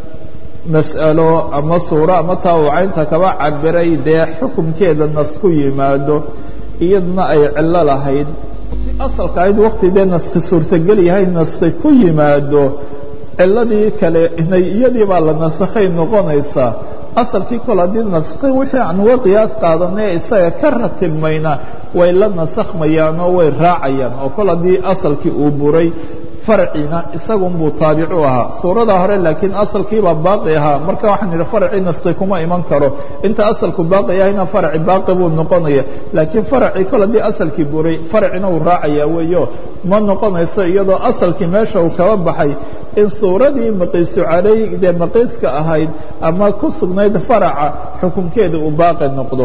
[SPEAKER 1] mas'alo ama suuro ama taa uu caynta kaba cabiray dee xukumkeeda nas ku yimaado iyaduna ay cillo lahayd asalka ahayd waqti dee naskhi suurtogel yahay naskhi ku yimaado ciladii kale inay iyadii baa la nasakhay noqonaysaa asalkii kol haddii naskhi wixii aan uga qiyaas qaadanay isaga ka ratibmayna way la nasakhmayaan oo way raacayaan oo kol haddii asalkii uu buray farcina isagunbuu taabicu ahaa suurada hore laakiin asalkiibaa baaqi ahaa marka waxaan idhi farci naskhi kuma iman karo inta asalku baaqi yahayna farci baaqi buu noqonaya laakiin farci kol haddii asalkii buray farcina uu raacaya weeyo ma noqonayso iyadoo asalkii meesha uu kaba baxay in suuradii maqiisu caley dee maqiiska ahayd ama ku sugnayd faraca xukumkeeda uu baaqi noqdo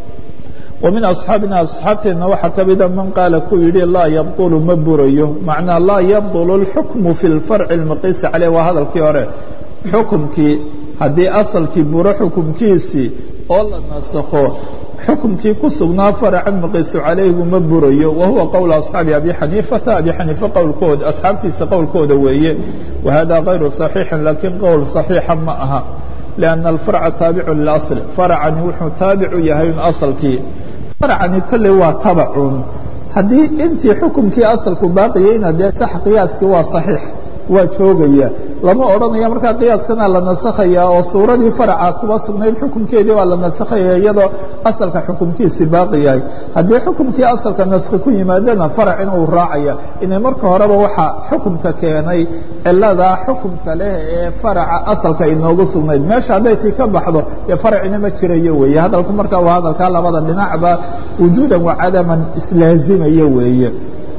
[SPEAKER 1] ومن أصحاaبنا أصxaabteedna waxaa ka mida man qaala ku yihi laa yبطل ma burayo macnaa laa yبطل الxukم في الفarع المaqiisi عalيه waa hadalkii hore xukumkii haddii asalkii buro xukumkiisii oo la nasakho xukumkii ku sugnaa farcan maqiisu calaygu ma burayo wahuwa qowl أصxaabi abi xaniifata abi xaniife qowlkooda asxaabtiisa qowlkooda weeye wahada غayru صaxiixi lakiin qowl صaxiixa ma aha لأن الفرع taaبع للأصل فرcani wuxuu taaبicu yahay aصلkii فرcani kolley waa tabcun haddii intii xukumkii asalku baaqiyeyna dee sax qiyaaskii waa صaxiix waa joogaya lama odhanaya markaa qiyaaskana la nasakhaya oo suuradii farca kuba sugnayd xukumkeedii baa la nasakhaya iyadoo asalka xukumkiisii baaqi yahay haddii xukumkii asalka naskhi ku yimaadana farcina uu raacaya inay marka horeba waxaa xukumka keenay ciladaa xukumka leh ee faraca asalka inoogu sugnayd meesha hadday tii ka baxdo dee farcina ma jirayo weeye hadalku markaa waa hadalkaa labada dhinacba wujuudan wa cadaman islaazimaya weeye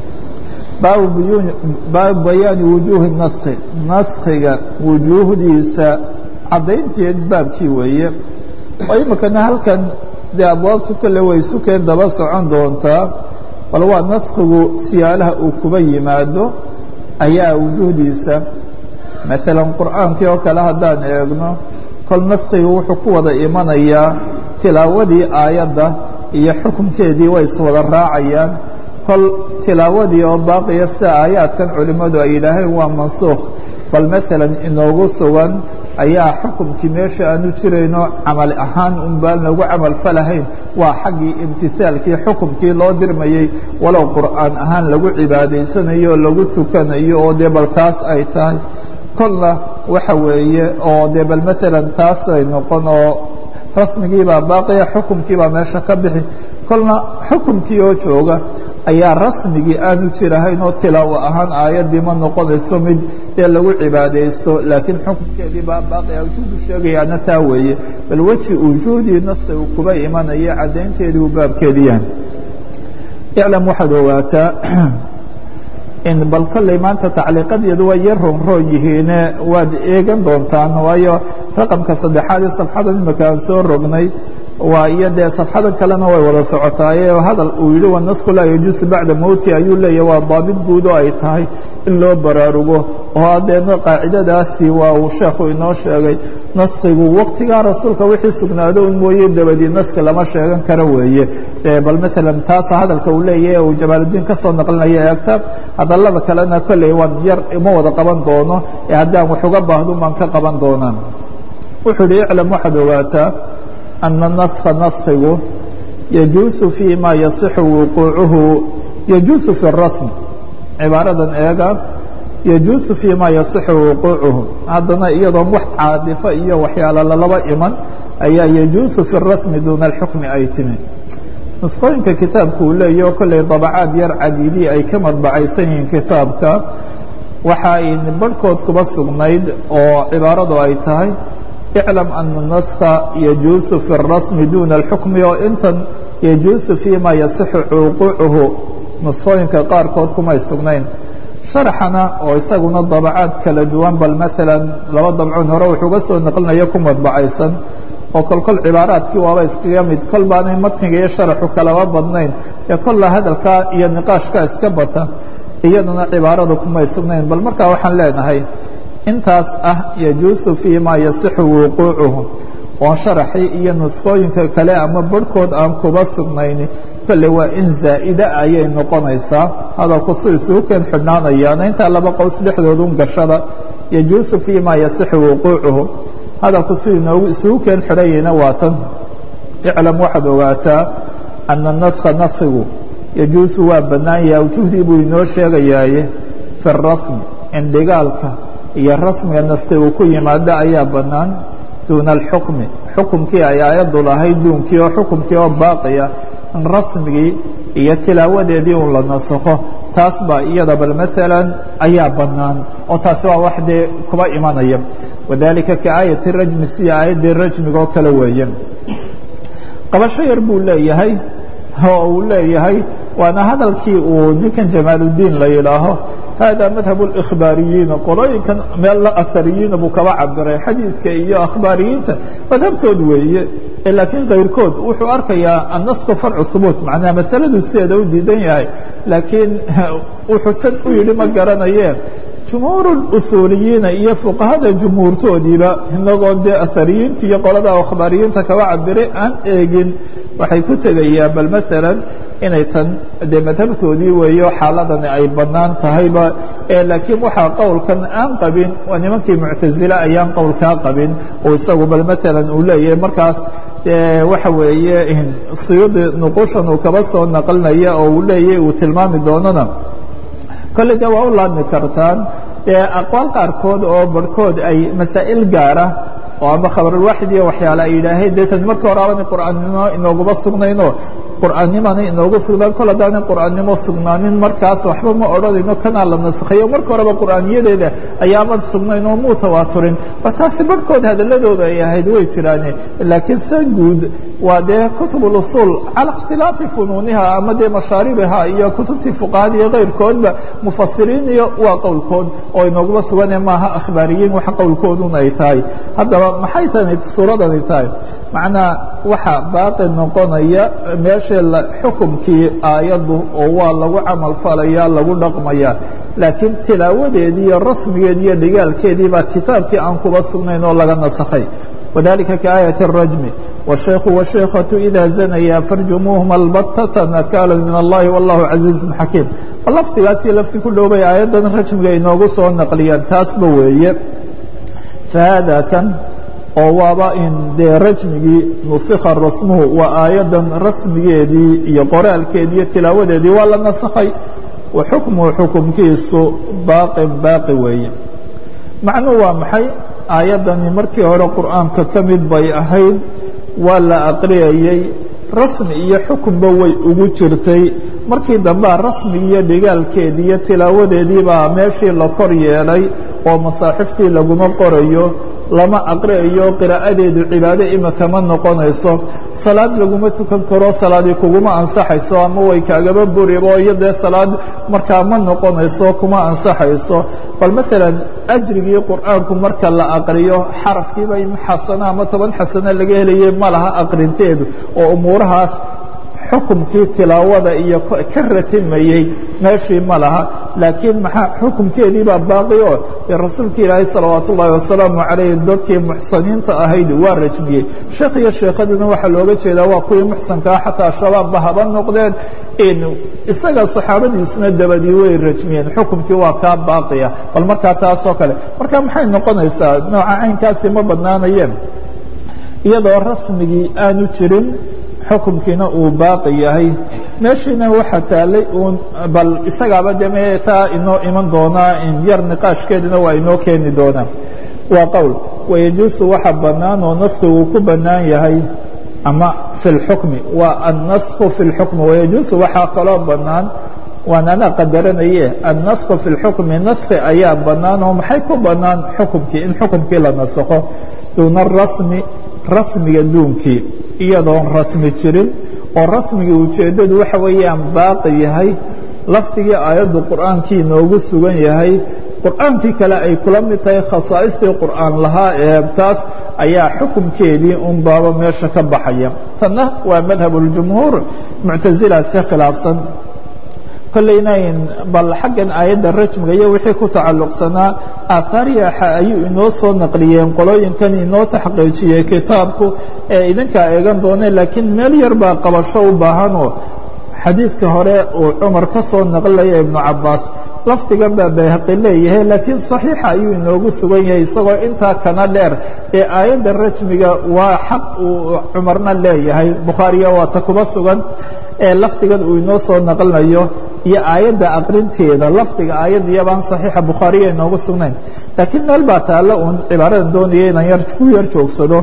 [SPEAKER 1] baabu bayaani wujuuhi naskhi naskhiga wujuuhdiisa caddaynteed baabkii weeye oo imikana halkan dee abwaabtu kale way sukeen daba socon doontaa bal waa naskhigu siyaalaha uu kuba yimaado ayaa wujuuhdiisa maalan qur'aankii oo kale haddaan eegno kol naskhigu wuxuu ku wada imanayaa tilaawadii aayadda iyo xukumkeedii way iswada raacayaan kol tilaawadii oo baaqiya sida aayaadkan culimmadu ay yidhaaheen waa mansuukh bal maalan inoogu sugan ayaa xukumkii meesha aanu jirayno camal ahaan un baan lagu camal falahayn waa xaggii imtihaalkii xukumkii loo dirmayey walow qur'aan ahaan lagu cibaadaysanayo oo lagu tukanayo oo dee bal taas ay tahay kolna waxa weeye oo dee bal maalan taas ay noqon oo rasmigiibaa baaqiya xukumkiibaa meesha ka bixi kolna xukumkii oo jooga ayaa rasmigii aanu jirahayn oo tilaawo ahaan aayaddii ma noqonayso mid dee lagu cibaadaysto laakiin xukunkeedii baa baaqiya wujuudu sheegayaana taa weeye bal weji wujuudii naskhi uu kuba imanaya caddaynteedii uu baabkeedi yahay iclam waxaad ogaataa in bal kolley maanta tacliiqadeedu way yar roonroon yihiine waad eegan doontaan waayo raqamka saddexaad ee safxadan imika aan soo rognay waa iyo dee safxadan kalena way wada socotaaye hadal uu yidhi wanasku laa yajuusu bacda mowti ayuu leeyahy waa daabit guud oo ay tahay in loo baraarugo oo hadeena qaacidadaasi waa uu sheekhu inoo sheegay naskhigu waqtigaa rasuulka wixii sugnaado un mooye dabadii naskhi lama sheegan karo weeye bal maalan taasa hadalka uu leeyahay uu jamaaludiin ka soo naqlinaya eegta hadallada kalena kolley waan yar ima wada qaban doono ee haddaan wax uga baahdo baan ka qaban doonaa wuxuu yidhi iclam waxaad ogaataa أن النسخ نسخigu يجuuز فيma يصح وقوعه يجuuز في الرسم cibaaradan eega يجuuز فيma يصح وقوعه haddana iyadoon wax caadifo iyo waxyaalo lalaba iman ayaa يجuuز في الرسم duuنa الحكم ay timi نسqooyinka kitaabka uu leeyaho kolley dabacaad yar cadiidii ay ka madbacaysan yihiin kitaabka waxa ay barhkood kuba sugnayd oo cibaaradu ay tahay اعلم أن النسخ يجuuز في الرسم duنa الحكم oo intan يجuuز فيma يصح وقوعه nuskhooyinka qaarkood kumay sugnayn sharaxana oo isaguna dabacaad kala duwan bal maalan laba dabcoon hore wuxuuga soo naqlinaya ku madbacaysan oo kolkol cibaaraadkii waaba iskaga mid kol baanay matniga iyo sharaxu kalaba badnayn ee kolla hadalkaa iyo niqaashka iska bata iyaduna cibaaradu kumay sugnayn bal markaa waxaan leenahay intaas ah yajuusu fii maa yasixu wuquucuhu oon sharaxii iyo nuskhooyinka kale ama barhkood aan kuba sugnayni kolle waa in zaa'ida ayay noqonaysaa hadalku si isugu keen xidhnaanayaana intaa laba qows dhexdoodun gashada yajuusu fii maa yasixu wuquucuhu hadalku si inoogu isugu keen xidhayayna waa tan iclam waxaad ogaataa ana naskha naskigu yajuusu waa bannaan yahay awjuhdii buu inoo sheegayaaye fi rasm indhigaalka iyo rasmiga naski uu ku yimaado ayaa bannaan duuna alxukmi xukumkii ay aayaddu lahayd duunkii oo xukumkii oo baaqiya in rasmigii iyo tilaawadeedii un la nasakho taas baa iyada bal maalan ayaa bannaan oo taasi waa wax dee kuba imanaya wadalika ka aayati rajmi sida aayaddii rajmiga oo kale weeye qabasho yar buu leeyahay oo uu leeyahay waana hadalkii uu ninkan jamaaludiin la yidhaaho hada madhab اlإkhbaariyiina qolooyinkan meel la ahariyiina buu kaba cabiray xadiidka iyo akhbaariyiinta madhabtood weeye laakiin kayrkood wuxuu arkayaa annasku farcu hubuut macnaha masaladu sideeda u diidan yahay laakiin wuxuu tan u yidhi ma garanayeen jumhuur usuuliyiina iyo fuqahada jumhuurtoodiiba inagoo dee ahariyiinta iyo qolada akhbaariyiinta kaba cabiray aan eegin waxay ku tegayaan bal maalan inay tan dee madhabtoodii weeyo xaaladani ay bannaan tahayba laakiin waxaa qowlkan aan qabin waa nimankii muctasile ayaan qowlkaa qabin oo isagu bal maalan uu leeyahay markaas waxa weeye siyuudi nuqushan uu kaba soo naqlinaya oo uu leeyahay uu tilmaami doonana kolle dee waa u laabmi kartaan aqwaal qaarkood oo barhkood ay masaa'il gaara oo ama khabarulwaaxid iyo waxyaale ay yidhaaheen dee tan marka hore abana qur'aannimo inooguma sugnayno qur'aannimana inoogu sugnaan kol haddaana qur'aannimo sugnaanin markaas waxba ma odhanayno kanaa la naskhayo marka horeba qur'aaniyadeeda ayaamad sugnayn oo muu tawaaturin ba taasi barhkood hadalladooda ay ahayd way jiraane laakiin sa guud waa dee kutub اlusuul cala اkhtilaafi funuuniha ama dee mashaaribiha iyo kutubtii fuqahada iyo kayrkoodba mufasiriin iyo waa qowlkood oo inooguma sugane maaha akhbaariyiin wax qowlkoodun ay tahay haddaba maxay tani suuradani tahay macnaa waxa baaqi noqonaya meesha xukumkii aayaddu oo waa lagu camal falaya lagu dhaqmaya laakiin tilaawadeedii iyo rasmigeedii iyo dhigaalkeedii baa kitaabkii aan kuba sugnayn oo laga nasakhay wadalika kaaayaة الrajmi والشhaykhu والشhaykaةu إida zanaya farjumuuهma albatata nakala min اllahi wallahu caزiizu xakiim bal laftigaasi lafti ku dhowbay aayaddan rajmiga inoogu soo naqliyaan taasba weeye fahada kan oo waaba in dee rajmigii nusikha rasmuhu waa aayaddan rasmigeedii iyo qoraalkeedii iyo tilaawadeedii waa la nasakhay wa xukmuhu xukumkiisu baaqin baaqi weeye macnuhu waa maxay aayaddani markii hore qur'aanka ka mid bay ahayd waa la aqriyayey rasmi iyo xukunba way ugu jirtay markii dambea rasmigi iyo dhigaalkeedii iyo tilaawadeedii baa meeshii la kor yeelay oo masaaxiftii laguma qorayo lama aqriayo qiraa'adeedu cibaado imika ma noqonayso salaad laguma tukan karo salaadii kuguma ansaxayso ama way kaagaba buribo iyo dee salaad markaa ma noqonayso kuma ansaxayso bal maalan ajrigii qur'aanku marka la aqriyo xarafkiiba in xasano ama toban xasano laga helayay ma laha aqrinteedu oo umuurahaas xukumkii tilaawada iyo ka ratimayey meeshii ma laha laakiin maxaa xukumkeedii baa baaqi oo dee rasuulka ilaahay salawaat ullaahi wasalaamu calayh dadkii muxsaniinta ahayd waa rajmiyey sheekh iyo sheekhadina waxaa looga jeedaa waa kuwii muxsankaa xataa shabaabba haba noqdeen in isaga saxaabadiisuna dabadii way rajmiyeen xukumkii waa kaa baaqiya bal markaa taasoo kale marka maxay noqonaysaa nooca caynkaasi ma badnaanayeen iyadoo rasmigii aanu jirin xukumkiina uu baaqi yahay meeshiina waxaa taalay uun bal isagaaba deme taa inoo iman doonaa in yar niqaashkeedina waa inoo keeni doonaa waa qowl wayajuusu waxa bannaan oo naskigu ku bannaan yahay ama fi اlxukmi waa annasku fi اlxukmi wayajuusu waxaa kaloo bannaan waan anaa qadaranaye annasku fi اlxukmi naski ayaa bannaan oo maxay ku bannaan xukumkii in xukumkii la nasakho duuna rasmi rasmiga duunkii iyadoon rasmi jirin oo rasmigii ujeeddadu waxa weeyaan baaqi yahay lafdigii aayaddu qur'aankii inoogu sugan yahay qur'aankii kale ay kula mid tahay khasaaistii qur'aan lahaa ee taas ayaa xukumkeedii un baaba meesha ka baxaya tanna waa madhab اljumhuur muctazila si khilaafsan kollaynayn bal xaggan aayadda rajmiga iyo wixii ku tacalluqsanaa aahaariya ayuu inoo soo naqliyeen qolooyinkan inoo taxqiijiyey kitaabku ee idinkaa eegan dooneen laakiin meel yar baa qabasho u baahanoo xadiidka hore uu cumar ka soo naqlinaya ibnu cabaas lafdigan baa bayhaqi leeyahay laakiin صaxiixa ayuu inoogu sugan yahay isagoo intaa kana dheer ee aayadda rajmiga waa xaq uu cumarna leeyahay bukhaariya waa ta kuba sugan ee lafdigan uu inoo soo naqlinayo iyo aayadda aqrinteeda lafdiga aayadda iyabaan صaxiixa bukhaariya inoogu sugnayn laakiin meel baa taalla uun cibaaradan doonaya inaan yar ku yar joogsado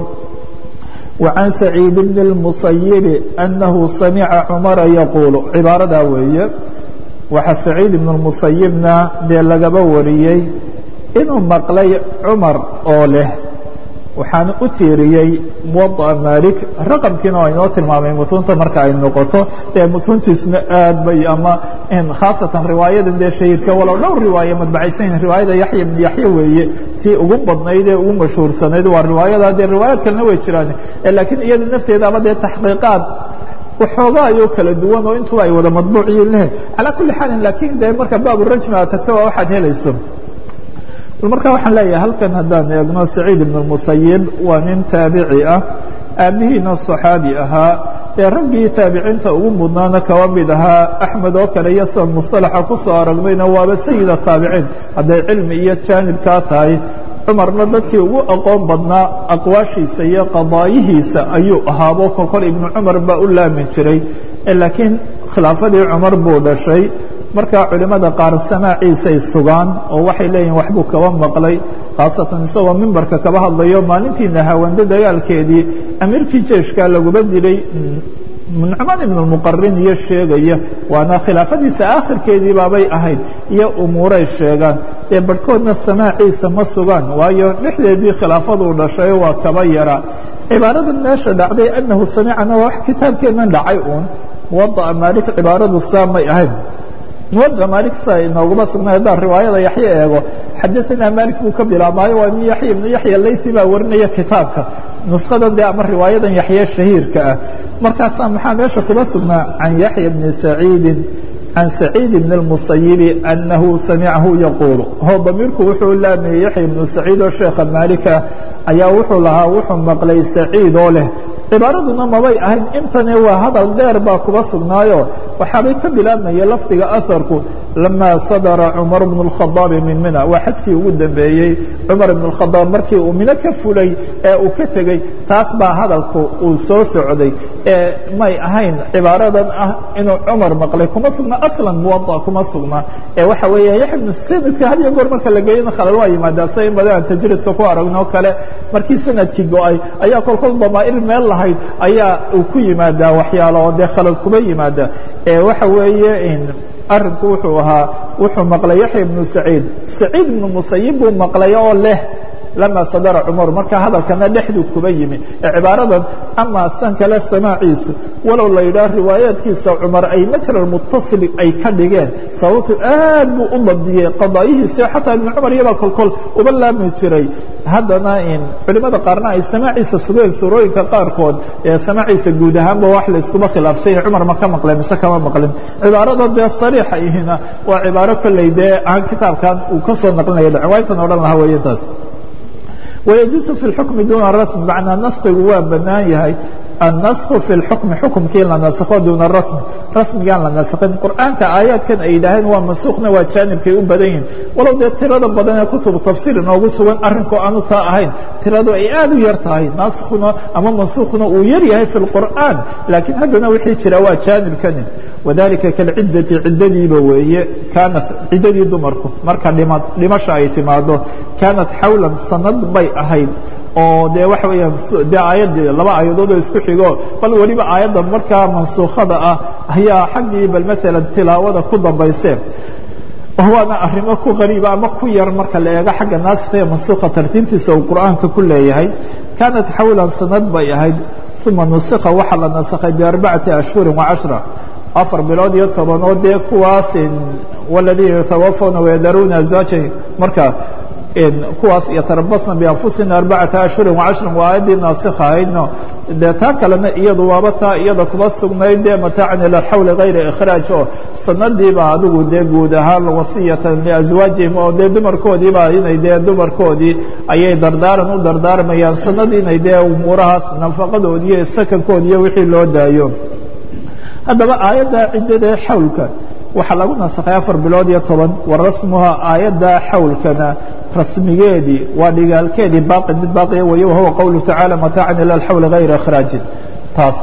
[SPEAKER 1] وعن سعيد بن المسيب أنه سمع cمر يقول cibaaradaa weeye waxa سعيid بن المسيبna dee lagaba wariyey inuu maqlay cمar oo leh waxaan u tiiriyey موطأ مالك رaqمkiina waa inoo tilmaamay mutunta marka ay noqoto dee mutuntiisna aad bay ama khaasatan riwaayadan dee shahiirka walow dhowr riwaaye madbacaysan riwaayada yaxya ibn yaxya weeye tii ugu badnayd ee ugu mashhuursanayd waa riwaayada dee riwaayaad kalena way jiraan laakiin iyada nafteedaaba dee taxqiiqaad waxoogaa ayuu kala duwan oo intuba ay wada madbuuciyin leh calaa kulli xaalin laakiin dee marka baaburajmi aad tagto waa waxaad helayso marka waxaan leeyahay halkan haddaan eegno saciid ibn اmusayib waa nin taabici ah aabihiina صaxaabi ahaa ee raggii taabiciinta ugu mudnaana kaba mid ahaa axmed oo kale iyo sida musalaxa ku soo aragnayna waaba sayida taabiciin hadday cilmi iyo jaanibkaa tahay cumarna dadkii ugu aqoon badnaa aqwaashiisa iyo qadaayihiisa ayuu ahaabo kolkol ibnu cumar baa u laami jiray laakiin khilaafadii cumar buu dhashay markaa culimmada qaar samaaciisay sugaan oo waxay leeyihin waxbuu kaba maqlay khaasatan isagoo mimbarka kaba hadlayo maalintiina hawande dagaalkeedii amiirkii jeeshka laguba dilay nucmaan ibn اlmuqarin iyo sheegaya waana khilaafadiisa aakhirkeedii baabay ahayd iyo umuuray sheegaan dee barhkoodna samaaciisa ma sugaan waayo dhexdeedii khilaafaduu dhashay waa kaba yara cibaaradan meesha dhacday anahu samicana waa wax kitaabkeennan dhacay uun muwaطa'a maalik cibaaradu saamay ahayd muwaطa maalik saa inooguma sugnay haddaan riwaayada yaxye eego xadaثanaa maalik buu ka bilaabaayo waa nin yaxya ibnu yaxya laythi baa warinaya kitaabka nushadan dee ama riwaayadan yaxye shahiirka ah markaasaa maxaa meesha kuba sugnaa can yaxya bni saciidi can saciid bn اmusayibi anahu samicahu yaquulu ho damiirku wuxuu laamayey yaxya ibnu saciid oo sheekha maalika ayaa wuxuu lahaa wuxuu maqlay saciid oo leh cibaaraduna mabay ahayn intane waa hadal dheer baa kuba sugnaayo waxaabay ka bilaabmaya lafdiga aharku lamaa sadara cumar bnu اlkhadaabi min mina waa xajkii ugu dambeeyey cumar ibn اkhadaab markii uu mino ka fulay ee uu ka tegey taas baa hadalku uu soo socday ee may ahayn cibaaradan ah inuu cumar maqlay kuma sugna aslan muwaطa kuma sugna ee waxa weeya yaxya ibnu sanadka had iyo goor marka la geeyana khalal waa yimaadaa sa in badan aan tajridka ku aragnoo kale markii sanadkii go-ay ayaa kolkol damaa'ir meel lahayd ayaa uu ku yimaadaa waxyaalo oo dee khalal kuma yimaada ee waxa weeye arrinku wuxuu ahaa wuxuu maqlay yaxya ibnu saciid saciid ibnu musayib buu maqlay oo leh lamaa sadara cumar marka hadalkana dhexduu kuba yimi ee cibaaradan amaa san kale samaaciisu walow la yidhaah riwaayaadkiisa cumar ay majral mutasili ay ka dhigeen sababtu aad buu u dabdiyey qadaayihiisio xataa ibnu cumar iyabaa kolkol uba laami jiray haddana culimmada qaarna ay samaaciisa sugeen suurooyinka qaarkood ee samaaciisa guud ahaanba wax la iskuma khilaafsanya cumar ma ka maqleen mise kama maqlin cibaarada dee sariixa ihina waa cibaaro kolley dee aan kitaabkan uu ka soo naqlinaya riwaayatan odhan lahaa weeye taas ويجuز في الحكم duنa الرسم معنaa نaskigu waa banaan yahay النسk في الحكم xukمkii la naskho duنa الرسم rasmigaan la naskhin qur'aanka aayaadkan ay yidhaaheen waa mansuukhna waa jaanibkay u badan yihin walow dee tirada badan ee kutubu tafsiir inoogu sugan arrinku aanu taa ahayn tiradu ay aad u yar tahay naskuna ama mansuukhna uu yar yahay في الqur'aan laakiin haddana wixii jira waa jaanibkani wadalika kalciddati ciddadiiba weeye kaanat ciddadii dumarku marka dhima dhimasha ay timaado kaanat xawlan sanad bay ahayd oo dee waxa weeyaan dee aayaddii laba aayadood oo isku xigo bal weliba aayadda markaa mansuukhada ah ayaa xaggii bal maalan tilaawada ku dambayseen waana arrimo ku qariiba ama ku yar marka la eego xagga naasikha iyo mansuukha tartiibtiisa uu qur'aanka ku leeyahay kaanat xawlan sanad bay ahayd uma nusikha waxaa la nasakhay biarbacati ashhuri wacashra afar bilood iyo tobanood dee kuwaas waladiina yatawafawna wayadaruuna azwaaja marka kuwaas yatarabasna bianfusina arbacata ashhurin wacashran waa aayaddii naasikha ahaydno dee taa kalena iyadu waaba taa iyada kuma sugnayd dee mataacan ila xawli gayri ikhraaj oo sanadiiba adigu dee guud ahaan wasiyatan liaswaajihim oo dee dumarkoodiiba inay dee dumarkoodii ayay dardaaran u dardaarmayaan sanadii inay dee umuurahaas nafaqadoodi iyo sakankoodi iyo wixii loo daayo haddaba aayadda ciddada xawlka waxaa lagu nasakhay afar bilood iyo toban wa rasmuha aayadda xawlkana rasmigeedii waa dhigaalkeedii baaqi mid baaqiya weeye wahuwa qowluhu tacaala mataacan ila alxawli gayra ikhraajin taas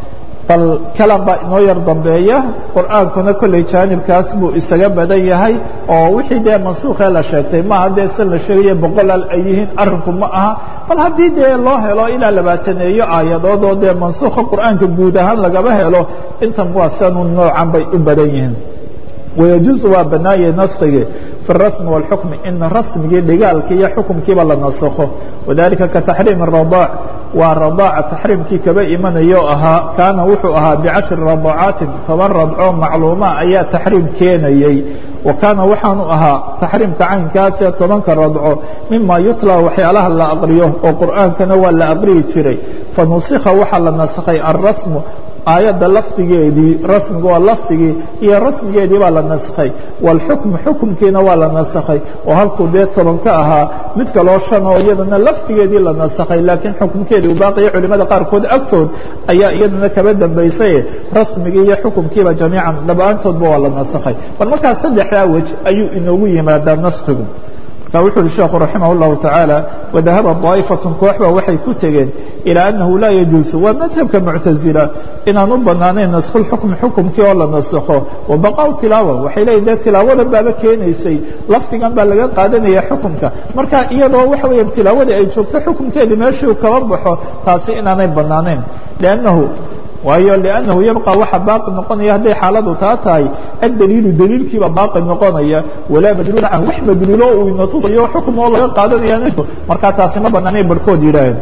[SPEAKER 1] bal kalan baa inoo yar dambeeya qur'aankuna kolley jaanibkaas buu isaga badan yahay oo wixii dee mansuukhee la sheegtay maaha dee se la sheegaya boqolaal ay yihiin arrinku ma aha bal haddii dee loo helo ilaa labaataneeyo aayadood oo dee mansuukha qur'aanka guud ahaan lagaba helo intan waa sanu noocan bay u badan yihiin wayajuusu waa banaayay naskigi fi الrasmi wاlxukmi in rasmigii dhigaalkii iyo xukumkiiba la nasakho wadalika kataxriim الradaac waa radaaca taxriimkii kaba imanayo ahaa kaana wuxuu ahaa bicashri radacaatin toban radco macluuma ayaa taxriim keenayey wa kaana waxaanu ahaa taxriimka caynkaasee tobanka radco mima yutla waxyaalaha la aqriyo oo qur'aankana waa la aqriyi jiray fanusikha waxaa la nasakhay alrasmu aayadda lafdigeedii rasmiga waa lafdigii iyo rasmigeedii baa la naskhay wاlxukmu xukumkiina waa la nasakhay oo halkuu dee toban ka ahaa mid kaloo shan oo iyadana lafdigeedii la nasakhay laakiin xukumkeedii u baaqiya culimada qaarkood agtood ayaa iyadana kaba dambaysaye rasmigii iyo xukumkiiba jamiican dhaba-aantoodba waa la nasakhay bal markaa saddexdaa wej ayuu inoogu yimaadaa naskigu wuxuu uhi sheekhu raximah اllahu tacaala wadahaba daa'ifatun koox baa waxay ku tegeen ilaa annahu laa yajuusu waa madhabka muctazila inaan u bannaanayn naskhulxukmi xukumkii oo la nasakho wa baqaau tilaawa waxay leeyihin dee tilaawadan baaba keenaysay lafdigan baa laga qaadanaya xukumka marka iyadoo waxa weeye tilaawadii ay joogto xukumkeedii meeshii uu kaba baxo taasi inaanay bannaanayn liannahu waayo لأnnahu yabقى waxa baaqi noqonaya hadday xaaladu taa tahay addaliilu daliilkiiba baaqi noqonaya walaa madluula can wax madluulo uu ina tusayo xukm oo laga qaadanaya markaa taasi ma banaanay barhkood yidhaaheen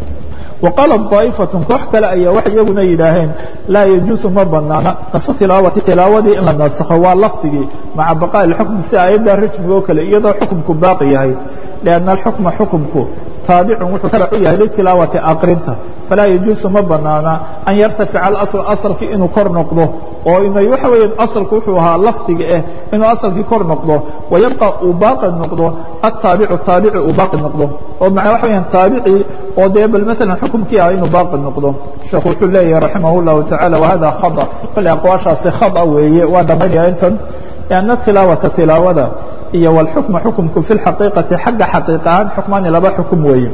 [SPEAKER 1] وqاaلت ضاaئفة koox kale ayaa waxay iyaguna yidhaaheen laa يجuuزu ma banaana naskhu tilaawati tilaawadii in la nasakho waa lafdigii maca baqاء الxukmi si aayadda rajmiga oo kale iyadoo xukumku baaqi yahay لأnna الxukma xukumku taabicun wuxuu tabac u yahay litilaawati aqrinta falaa yajuusu ma banaana an yartafica alasl asalkii inuu kor noqdo oo inay waxa weeyaan asalku wuxuu ahaa lafdiga ah inuu asalkii kor noqdo wayabqa uu baaqi noqdo ataabicu taabici uu baaqi noqdo oo macnaa waxa weeyaan taabici oo dee bal maalan xukumkii ah inuu baaqi noqdo sheekhu wuxuu leeyahay raximah اllahu tacaala wahada khada kale aqwaashaasi khada weeye waa dhammaynaya intan lianna tilaawata tilaawada iyo wاlxukma xukumku fi اlxaqiiqati xagga xaqiiq ahaan xukmaani laba xukum weeye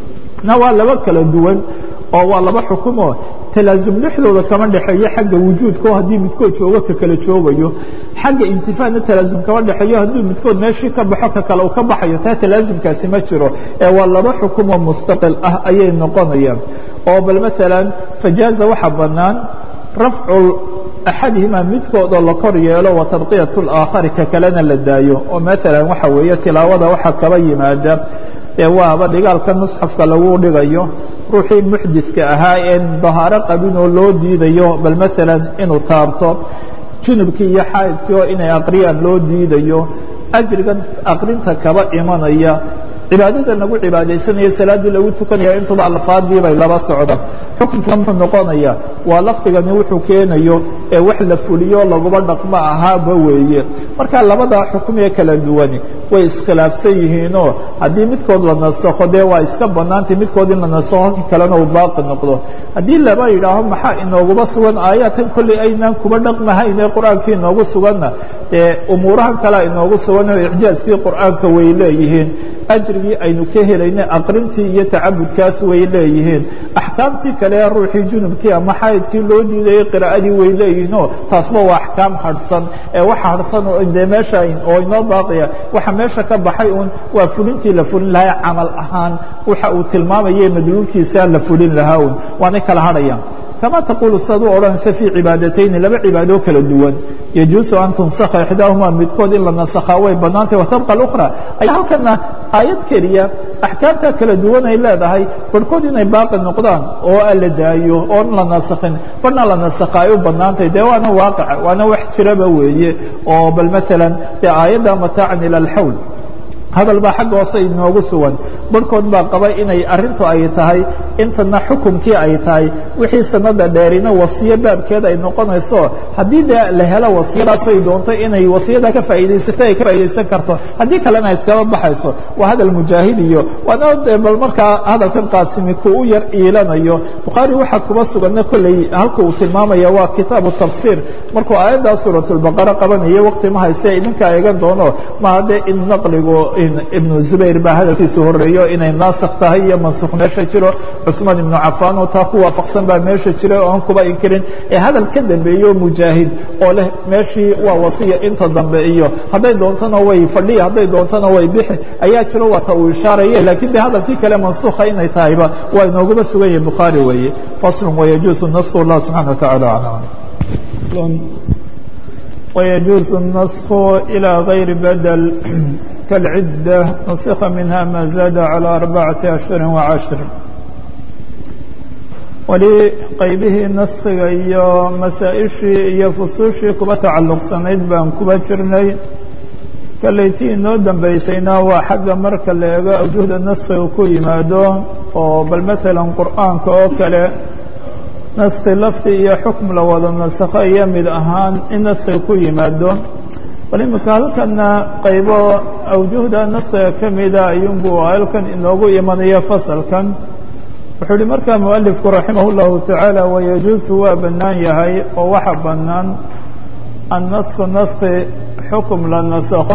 [SPEAKER 1] na waa laba kala duwan oo waa laba xukumoo talaasum dhexdooda kama dhexeeyo xagga wujuudka oo haddii midkood joogo ka kala joogayo xagga intifaacna talaasum kama dhexeeyo hadduu midkood meeshii ka baxo ka kale uu ka baxayo taa talaasumkaasi ma jiro ee waa laba xukumoo mustaqil ah ayay noqonayaan oo bal maalan fajaaza waxa bannaan rafcu axadihima midkood oo la kor yeelo wa tabqiyat اlaakhari ka kalena la daayo oo maalan waxa weeye tilaawada waxa kaba yimaada ee waaba dhigaalka musxafka lagu dhigayo ruuxii muxdidka ahaa een dahaaro qabin oo loo diidayo bal maalan inuu taabto junubkii iyo xaa'idkii oo inay aqriyaan loo diidayo ajrigan aqrinta kaba imanaya cibaadada lagu cibaadaysanayo salaaddii lagu tukanaya intuba alfaadii bay laba socda xukunka muxuu noqonaya waa lafdigani wuxuu keenayo ee wax la fuliyo laguba dhaqmo ahaaba weeye marka labada xukum ee kala duwani way iskhilaafsan yihiinoo haddii midkood la nasakho dee waa iska bannaantay midkood in la nasakho halkii kalena uu baaqi noqdo haddii laba yidhaaho maxaa inooguba sugan aayaadkan kolley aynaan kuba dhaqmahayn ee qur'aankii inoogu suganna ee umuurahan kalea inoogu sugan oo icjaaskii qur'aanka way leeyihiin ajrigii aynu ka helayna aqrintii iyo tacabudkaas way leeyihiin axkaamtii kale ee ruuxii junubkii ama xaayidkii loo diidayay qiraa'adii way leeyihiinoo taasba waa axkaam hadhsan ee waxa hadhsan oo dee meesha oo inoo baaqaya waxa meesha ka baxay uun waa fulintii la fulin lahaa camal ahaan waxa uu tilmaamayay madluulkiisa la fulin lahaa un waanay kala hadhayaan kama taqulu saad u odhanaysa fii cibaadatayni laba cibaadoo kala duwan yajuusu an tunsakha ixdaahuma midkood in la nasakhaa way bannaantay watabqa alukhra ayaa halkana aayad keliya axkaamta kala duwan ay leedahay barhkood inay baaqi noqdaan oo aan la daayo oon la nasakhin barna la nasakha ay u bannaantay dee waana waaqica waana wax jiraba weeye oo bal maalan dee aayadda mataacan ila alxawl hadal baa xagga hoose inoogu sugan barhkood baa qaba inay arrintu ay tahay intana xukumkii ay tahay wixii sanada dheerina wasiyo baabkeeda ay noqonayso haddii dee la helo wasiyadaasay doonto inay wasiyada ka faa'iidaysato ay ka faa'iidaysan karto haddii kalena ay iskaba baxayso waa hadal mujaahid iyo waana bal markaa hadalkan qaasimi ku u yar iilanayo bukhaari waxaa kuba suganna kolley halka uu tilmaamaya waa kitaabu tafsiir markuu aayaddaa suuratulbaqara qabanayo waqti ma hayste idinka eegan doono ma haddee in naqligu ibnu zubayr baa hadalkiisu horeeyo inay naasakh tahay iyo mansukh meesha jiro cuثmaan ibnu cafaan oo taa ku waafaqsan baa meesha jira oo aan kuba inkirin ee hadal ka dambeeyo mujaahid oo leh meeshii waa wasiya inta dambe iyo hadday doontana way fadhiya hadday doontana way bixi ayaa jiro waa ta uu ishaaraya laakiin de hadalkii kale mansukha inay tahayba waa inooguba sugan yahay bukhaari weeye faslun wayajuusu naskhu allah subxana wa tacaala aclam ويجuز النسخ إلى غayr bdل كالعدة نسخ منها ما زاد على أربعة أشهر وعشر weli qaybihii naskiga iyo masaaئishii iyo fusuushii kuba tacalluqsanayd baan kuba jirnay kalaytii inoo dambaysayna waa xagga marka la eego awjuhda naskiga ku yimaado oo bal mثalا qur'aanka oo kale naski lafdi iyo xukm la wada nasakho iyo mid ahaan in naskiga ku yimaado bal imika halkana qaybo awjuhda naskiga ka mida ayuunbuu halkan inoogu imanaya fasalkan wuxuu uhi markaa mualifku raximah اllahu tacaala wayajuusu waa bannaan yahay oo waxa bannaan annasku naski xukum la nasakho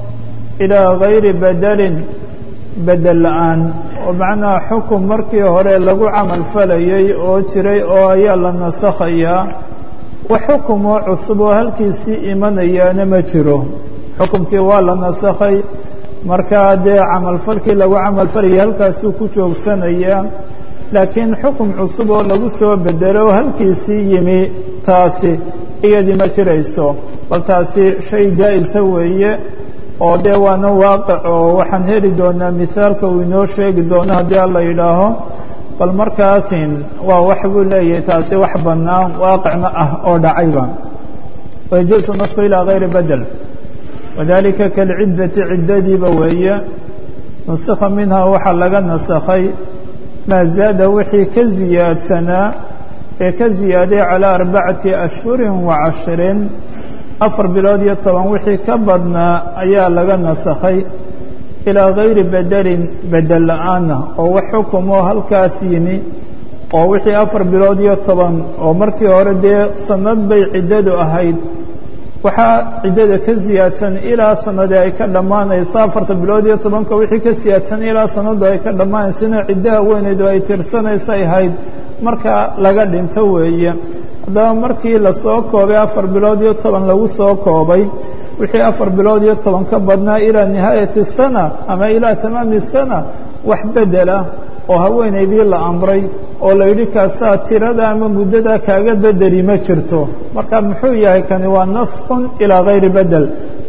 [SPEAKER 1] ilaa gayri bedelin bedel la-aan oo macnaha xukum markii hore lagu camal falayay oo jiray oo ayaa la nasakhayaa wax xukumoo cusub oo halkiisii imanayaana ma jiro xukumkii waa la nasakhay markaa dee camalfalkii lagu camalfalayay halkaasuu ku joogsanayaa laakiin xukum cusub oo lagu soo bedelo oo halkiisii yimi taasi iyadii ma jirayso bal taasi shay jaa-isa weeye oo dee waana waaqic oo waxaan heli doonaa mihaalka uu inoo sheegi doono haddii alla yidhaaho bal markaasin waa wax buu leeyahay taasi wax bannaan waaqicna ah oo dhacayba wayajuusu nasku ilaa gayri bedel wadalika kalciddati ciddadiiba weeye nusikha minhaa waxaa laga nasakhay maa zaada wixii ka ziyaadsanaa ee ka ziyaaday calىa arbacati ashhurin wacashrin afar bilood iyo toban wixii ka badnaa ayaa laga nasakhay ilaa gayri bedelin bedel la-aanna oo wax xukumoo halkaas yimi oo wixii afar bilood iyo toban oo markii hore dee sanad bay ciddadu ahayd waxaa ciddada ka siyaadsan ilaa sanadi ay ka dhammaanayso afarta bilood iyo tobanka wixii ka siyaadsan ilaa sanadu ay ka dhammaanaysana ciddaha weyneyd oo ay tirsanaysay ahayd marka laga dhinto weeye haddaba markii lasoo koobay afar bilood iyo toban lagu soo koobay wixii afar bilood iyo toban ka badnaa ilaa nihaayati sana ama ilaa tamaami sana wax bedela oo haweenaydii la amray oo la yidhi kaasaa tirada ama muddada kaaga bedeli ma jirto marka muxuu yahay kani waa naskun ilaa gayri bedel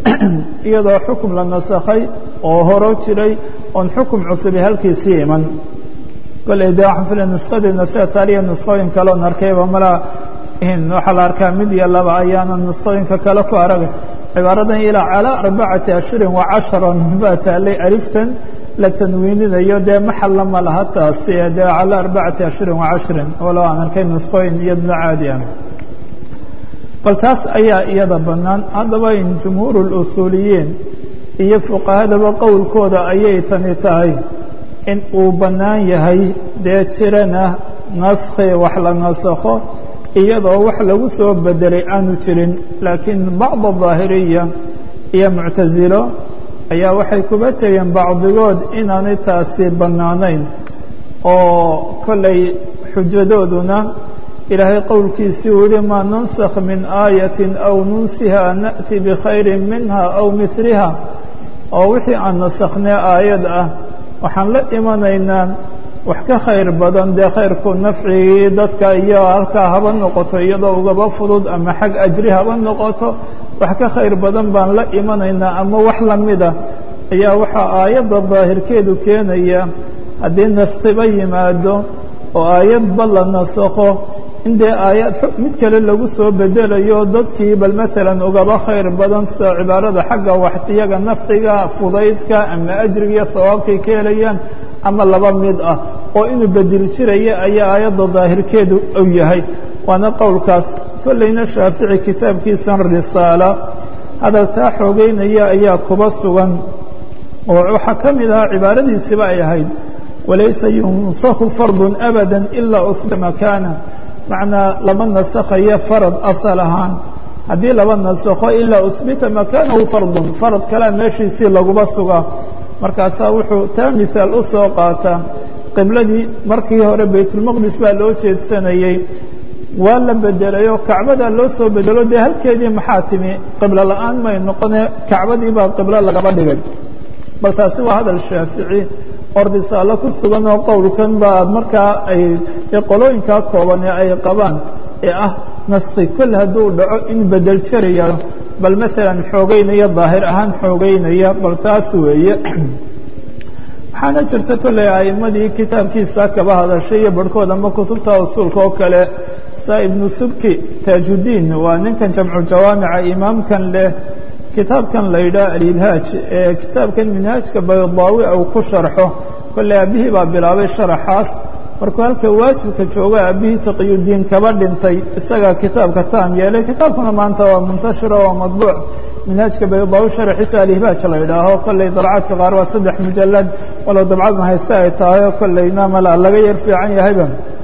[SPEAKER 1] iyadoo xukum la nasakhay oo horo jiray oon xukum cusubi halkiisii iman kolley de waxaan filay nuskadeedna sida taaliya nuskooyin kale oon arkayba malaa waxaa la arkaa mid iyo laba ayaana nuskooyinka kale ku aragay cibaaradan ilaa calaa arbacati ashhurin wacashran baa taalay aliftan la tanwiininayo dee maxalla ma laha taasi dee calaa arbacati ashhurin wacashrin walow aan arkay nuskooyin iyadna caadi ah bal taas ayaa iyada bannaan haddaba in jumhuuru اlusuuliyiin iyo fuqahadaba qowlkooda ayay tani tahay in uu bannaan yahay dee jirana naskhi wax la nasakho iyadoo wax lagu soo bedelay aanu jirin laakiin bacd aلظaahiriya iyo muctasilo ayaa waxay kuba tegeen bacdigood inaanay taasi bannaanayn oo kollay xujadooduna ilaahay qowlkiisii uu yihi maa nansakh min aayaةi aw nunsiha na'ti bikhayri minha aw miliha oo wixii aan nasakhnee aayad ah waxaan la imanaynaa wax ka khayr badan dee khayrku nafcigii dadka iyo halkaa haba noqoto iyadoo ugaba fudud ama xag ajri haba noqoto wax ka khayr badan baan la imanaynaa ama wax lamida ayaa waxaa aayadda daahirkeedu keenaya haddii naskiba yimaado oo aayadba la nasakho in dee aayad mid kale lagu soo bedelayo dadkii bal maalan ugaba khayr badan sida cibaarada xagga wax iyaga nafciga fudaydka ama ajriga iyo hawaabkay ka helayaan ama laba mid ah oo inuu bedel jiraya ayaa aayadda daahirkeedu u yahay waana qowlkaas kollayna shaafici kitaabkiisan risaala hadaltaa xoogeynaya ayaa kuba sugan oo waxaa ka mid ahaa cibaaradiisiba ay ahayd walaysa yunsakhu fardun abada ilaa uhbita makaana macnaa lama nasakhayo farad asal ahaan haddii laba nasakho ilaa uhbita makaanahu fardun farad kalea meeshiisii laguba sugaa markaasaa wuxuu taa mihaal u soo qaataa qibladii markii hore baytulmaqdis baa loo jeedsanayey waa la bedelayoo kacbadaa loo soo bedelo dee halkeedii maxaa timi qiblo la'aan may noqone kacbadii baa qiblo lagaba dhigay bal taasi waa hadal shaafici oo risaalo ku sugan oo qowlkan baa markaa ay qolooyinkaa kooban ee ay qabaan ee ah naski kol hadduu dhaco in bedel jaraya bal maalan xoogeynaya daahir ahaan xoogeynaya bal taas weeye waxaana jirta kolley a'immadii kitaabkiisa kaba hadashay iyo barhkood ama kutubta usuulka oo kale saa ibnu subki taajudiin waa ninkan jamcu jawaamica imaamkan leh kitaabkan la yidhaha alibhaaj ee kitaabkan minhaajka baydaawi uu ku sharxo kolley aabihii baa bilaabay sharaxaas markuu halka waajibka jooga aabihii taqiyudiin kaba dhintay isagaa kitaabka taam yeelay kitaabkuna maanta waa muntashiro waa madbuuc minhaajka baydaawi sharaxiisa alibhaaj la yidhaaho kolley dabcaadka qaar waa saddex mujalad walow dabcadna hayste ay tahay oo kolleyna mala laga yar fiican yahayba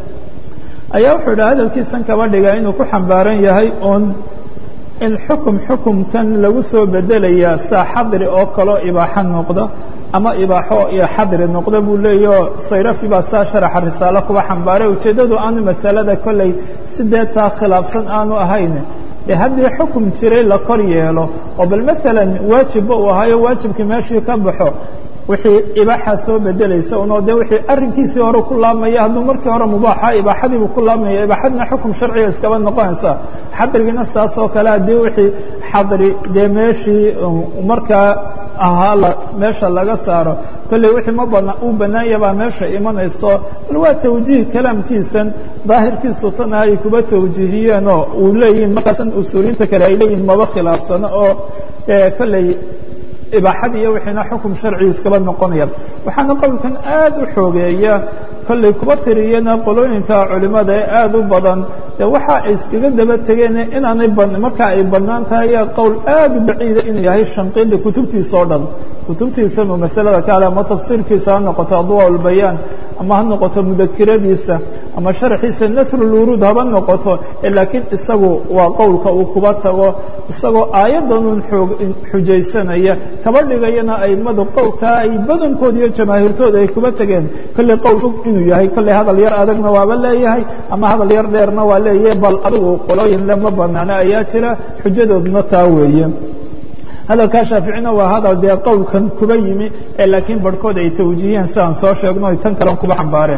[SPEAKER 1] ayaa wuxuu yidhaha hadalkiisan kaba dhigaa inuu ku xambaaran yahay uun in xukum xukumkan lagu soo bedelayaa saa xadri oo kaloo ibaaxo noqda ama ibaaxo iyo xadri noqda buu leeyaho sayrafi baa saa sharaxa risaalo kuba xambaaray ujeeddadu aanu masalada kolley sidee taa khilaafsan aanu ahayn dee haddii xukum jiray la kor yeelo oo bal maalan waajibba uu ahaayo waajibkii meeshii ka baxo wixii ibaaxa soo bedelaysa unoo dee wixii arrinkiisii hore ku laabmaya hadduu markii hore mubaaxa ibaaxadiibuu ku laabmaya ibaaxadna xukum sharciga iskaba noqonaysa xadrigiina saas oo kale haddii wixii xadri dee meeshii markaa ahaa la meesha laga saaro kolley wixii ma bana uu bannaanya baa meesha imanayso bal waa tawjiih kalaamkiisan daahirkiisu tana ay kuba tawjiihiyeenoo uu leeyihin markaasan usuuliyiinta kale ay leeyihin maba khilaafsano oo kolley ibaaxadii iyo wixiina xukum sharcigu iskaba noqonaya waxaana qowlkan aad u xoogeeya kolley kuba tiriyana qolooyinka culimada ee aad u badan dee waxa ay iskaga daba tegeen inaanay markaa ay bannaan tahay qowl aad u baciida inuu yahay shanqida kutubtiisa oo dhan kutubtiisanu masalada kale ama tafsiirkiisa ha noqoto adwaa ulbayaan ama ha noqoto mudakiradiisa ama sharaxiisa nasruluruud haba noqoto laakiin isagu waa qowlka uu kuba tago isagoo aayaddanun xujaysanaya kaba dhigayana aimadu qowlkaa ay badankood iyo jamaahiirtooda ay kuba tegeen kolley qowl fog inuu yahay kolley hadal yar adagna waaba leeyahay ama hadal yar dheerna waa leeyahay bal adigu qolooyin le ma banaana ayaa jira xujadooduna taa weeye hadalkaa shaaficina waa hadal dee qowlkan kuba yimi ee laakiin barhkood ay tawjiihiyeen sidaan soo sheegno ay tan kalen kuba xambaareen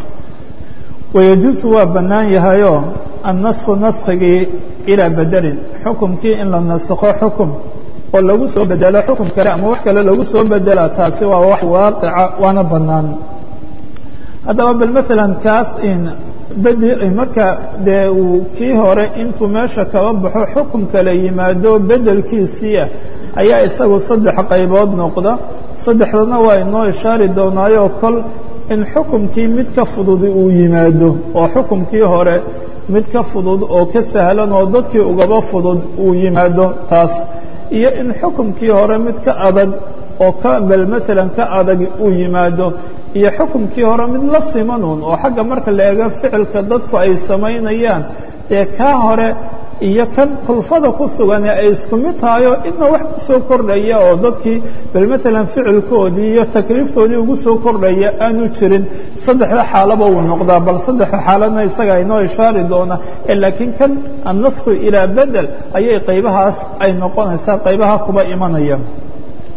[SPEAKER 1] wayajuusu waa bannaan yahayoo annasku naskigii ilaa bedelin xukumkii in la nasakho xukum oo lagu soo bedelo xukum kale ama wax kale lagu soo bedela taasi waa wax waaqica waana bannaan haddaba bal maalan kaas in bedi marka dee uu kii hore intuu meesha kaba baxo xukum kale yimaado bedelkiisiia ayaa isagu saddex qaybood noqda saddexdana waa inoo ishaari doonaayoo kol in xukumkii mid ka fududi uu yimaado oo xukumkii hore mid ka fudud oo ka sahlan oo dadkii ugaba fudud uu yimaado taas iyo in xukumkii hore mid ka adag oo ka bal maalan ka adag uu yimaado iyo xukumkii hore mid la simanuun oo xagga marka la eego ficilka dadku ay samaynayaan ee kaa hore iyo kan kulfada ku sugan ee ay isku mid tahayoo idna wax ku soo kordhaya oo dadkii bal maalan ficilkoodii iyo takliiftoodii ugu soo kordhaya aanu jirin saddexda xaalaba uu noqdaa bal saddexda xaaladna isaga inoo ishaari doona ee laakiin kan annasku ilaa bedel ayay qaybahaas ay noqonaysaa qaybaha kuba imanaya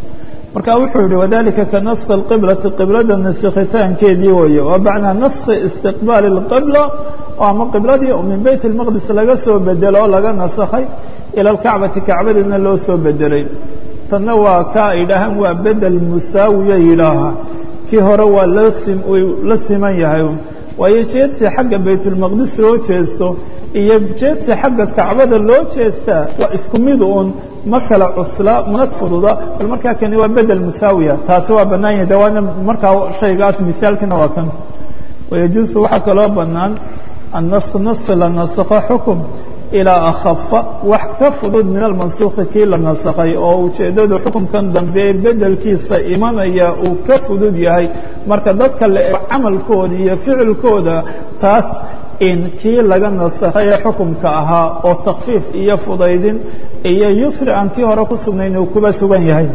[SPEAKER 1] marka wuxuu yihi wadalika ka naskhi اqiblati qiblada naskitaankeedii weeye waa macnaa naskhi istiqbaali اlqibla oo ama qibladii oo min beyt اlmaqdis laga soo bedelo oo laga nasakhay ila اlkacbati kacbadiina loo soo bedelay tanna waa ka ay dhahaan waa bedel musaawiya yidhaaha kii hore waa loo sim la siman yahay waayo jeedsi xagga baytulmaqdis loo jeesto iyo jeedsi xagga kacbada loo jeestaa waa isku mid uun ma kala cusla mana fududa bal markaa kani waa bedel musaawiya taasi waa bannaan yahay dawaana markaa shaygaas mithaalkina waa kan wayajuusu waxaa kaloo bannaan annasku nasi la nasakho xukum ilaa akhafa wax ka fudud min almansuukhi kii la nasakhay oo ujeeddadu xukunkan dambe bedelkiisa imanaya uu ka fudud yahay marka dadka la eego camalkooda iyo ficilkooda taas in kii laga nasakhay ee xukumka ahaa oo takfiif iyo fudaydin iyo yusri aan kii hore ku sugnayn uu kuba sugan yahay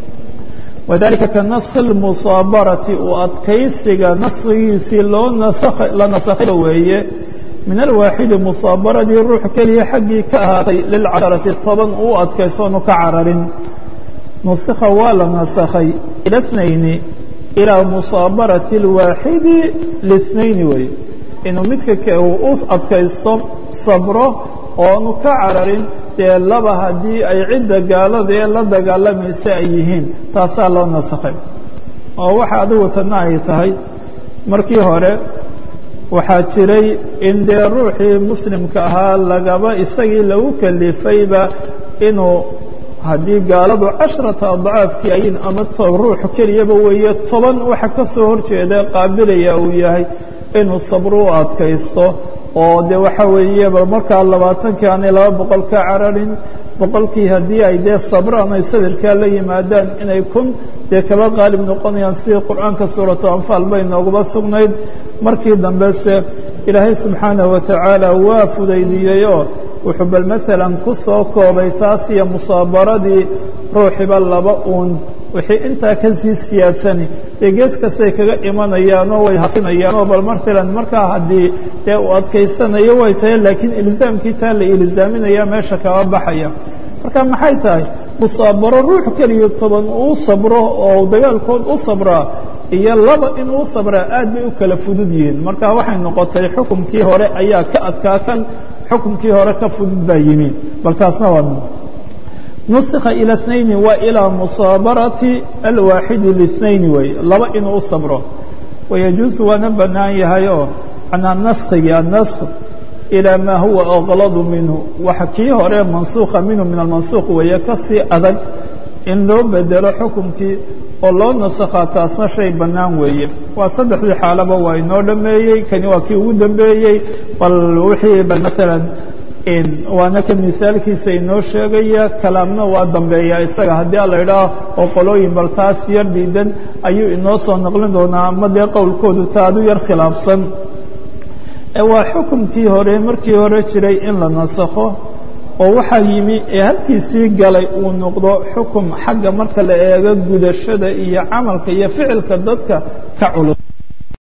[SPEAKER 1] wadalika ka naskhi اlmusaabarati uu adkaysiga naskhigiisii loo la nasakhay weeye min alwaaxidi musaabaradii ruux keliya xaggii ka ahaatay lilcasharati toban uu adkaysoonu ka cararin nusikha waa la nasakhay ila اثنayni ilaa musaabarati اlwaaxidi liاثnayni wey inuu midka u adkaysto sabro oonu ka cararin dee laba haddii ay cidda gaalada ee la dagaalamaysa ay yihiin taasaa loo nasakhay oo waxa adigu tana ay tahay markii hore waxaa jiray in dee ruuxii muslimka ahaa lagaba isagii lagu kalifayba inuu haddii gaaladu cashrata adcaafkii ayin ama ruux keliyaba weeye toban waxa ka soo horjeeda qaabilaya uu yahay inuu sabro u adkaysto oo de waxa weeye bal markaa labaatankii aanay laba boqol ka cararin boqolkii haddii ay dee sabraan ay sabirkaa la yimaadaan inay kun dee kaba qaalib noqonayaan sidii qur'aanka suuratu anfaal bay nooguba sugnayd markii dambese ilaahay subxaanaه watacaala waa fudaydiyeyoo wuxuu bal maalan ku soo koobay taas iyo musaabaradii ruuxiba laba uun wixii intaa ka sii siyaadsani dee gees kastay kaga imanayaanoo way hafinayaanoo bal maalan markaa haddii dee uu adkaysanayo way tahay laakiin ilzaamkii taa la ilzaaminaya meesha kaba baxaya marka maxay tahay musaabaro ruux keliya toban uu sabro oo dagaalkood u sabraa iyo laba inuu sabraa aad bay u kala fudud yihiin marka waxay noqotay xukumkii hore ayaa ka adkaa kan xukumkii hore ka fudud baa yimi bal taasna waa nusikha ilى اثنayni wa ilىa musaabarati alwaaxidi liاثnayni wey laba inuu u sabro wayajuusu waana bannaan yahay oo manaa naskigii annaskh ilىa maa huwa akladu minhu waxa kii hore mansuukha minhu min almansuuq weeye kasii adag in loo bedelo xukumkii oo loo nasakhaa taasna shay bannaan weeye waa saddexdii xaalaba waa inoo dhameeyey kani waa kii ugu dambeeyey bal wixii bal maalan waana ka misaalkiisa inoo sheegaya kalaamna waa dambeeya isaga haddii a la idhaaho oo qolooyin bal taas yar diidan ayuu inoo soo naqlin doonaa ama dee qowlkoodu taadu yar khilaafsan waa xukumkii hore markii hore jiray in la nasakho oo waxaa yimi ee halkiisii galay uu noqdo xukum xagga marka la eego gudashada iyo camalka iyo ficilka dadka ka culus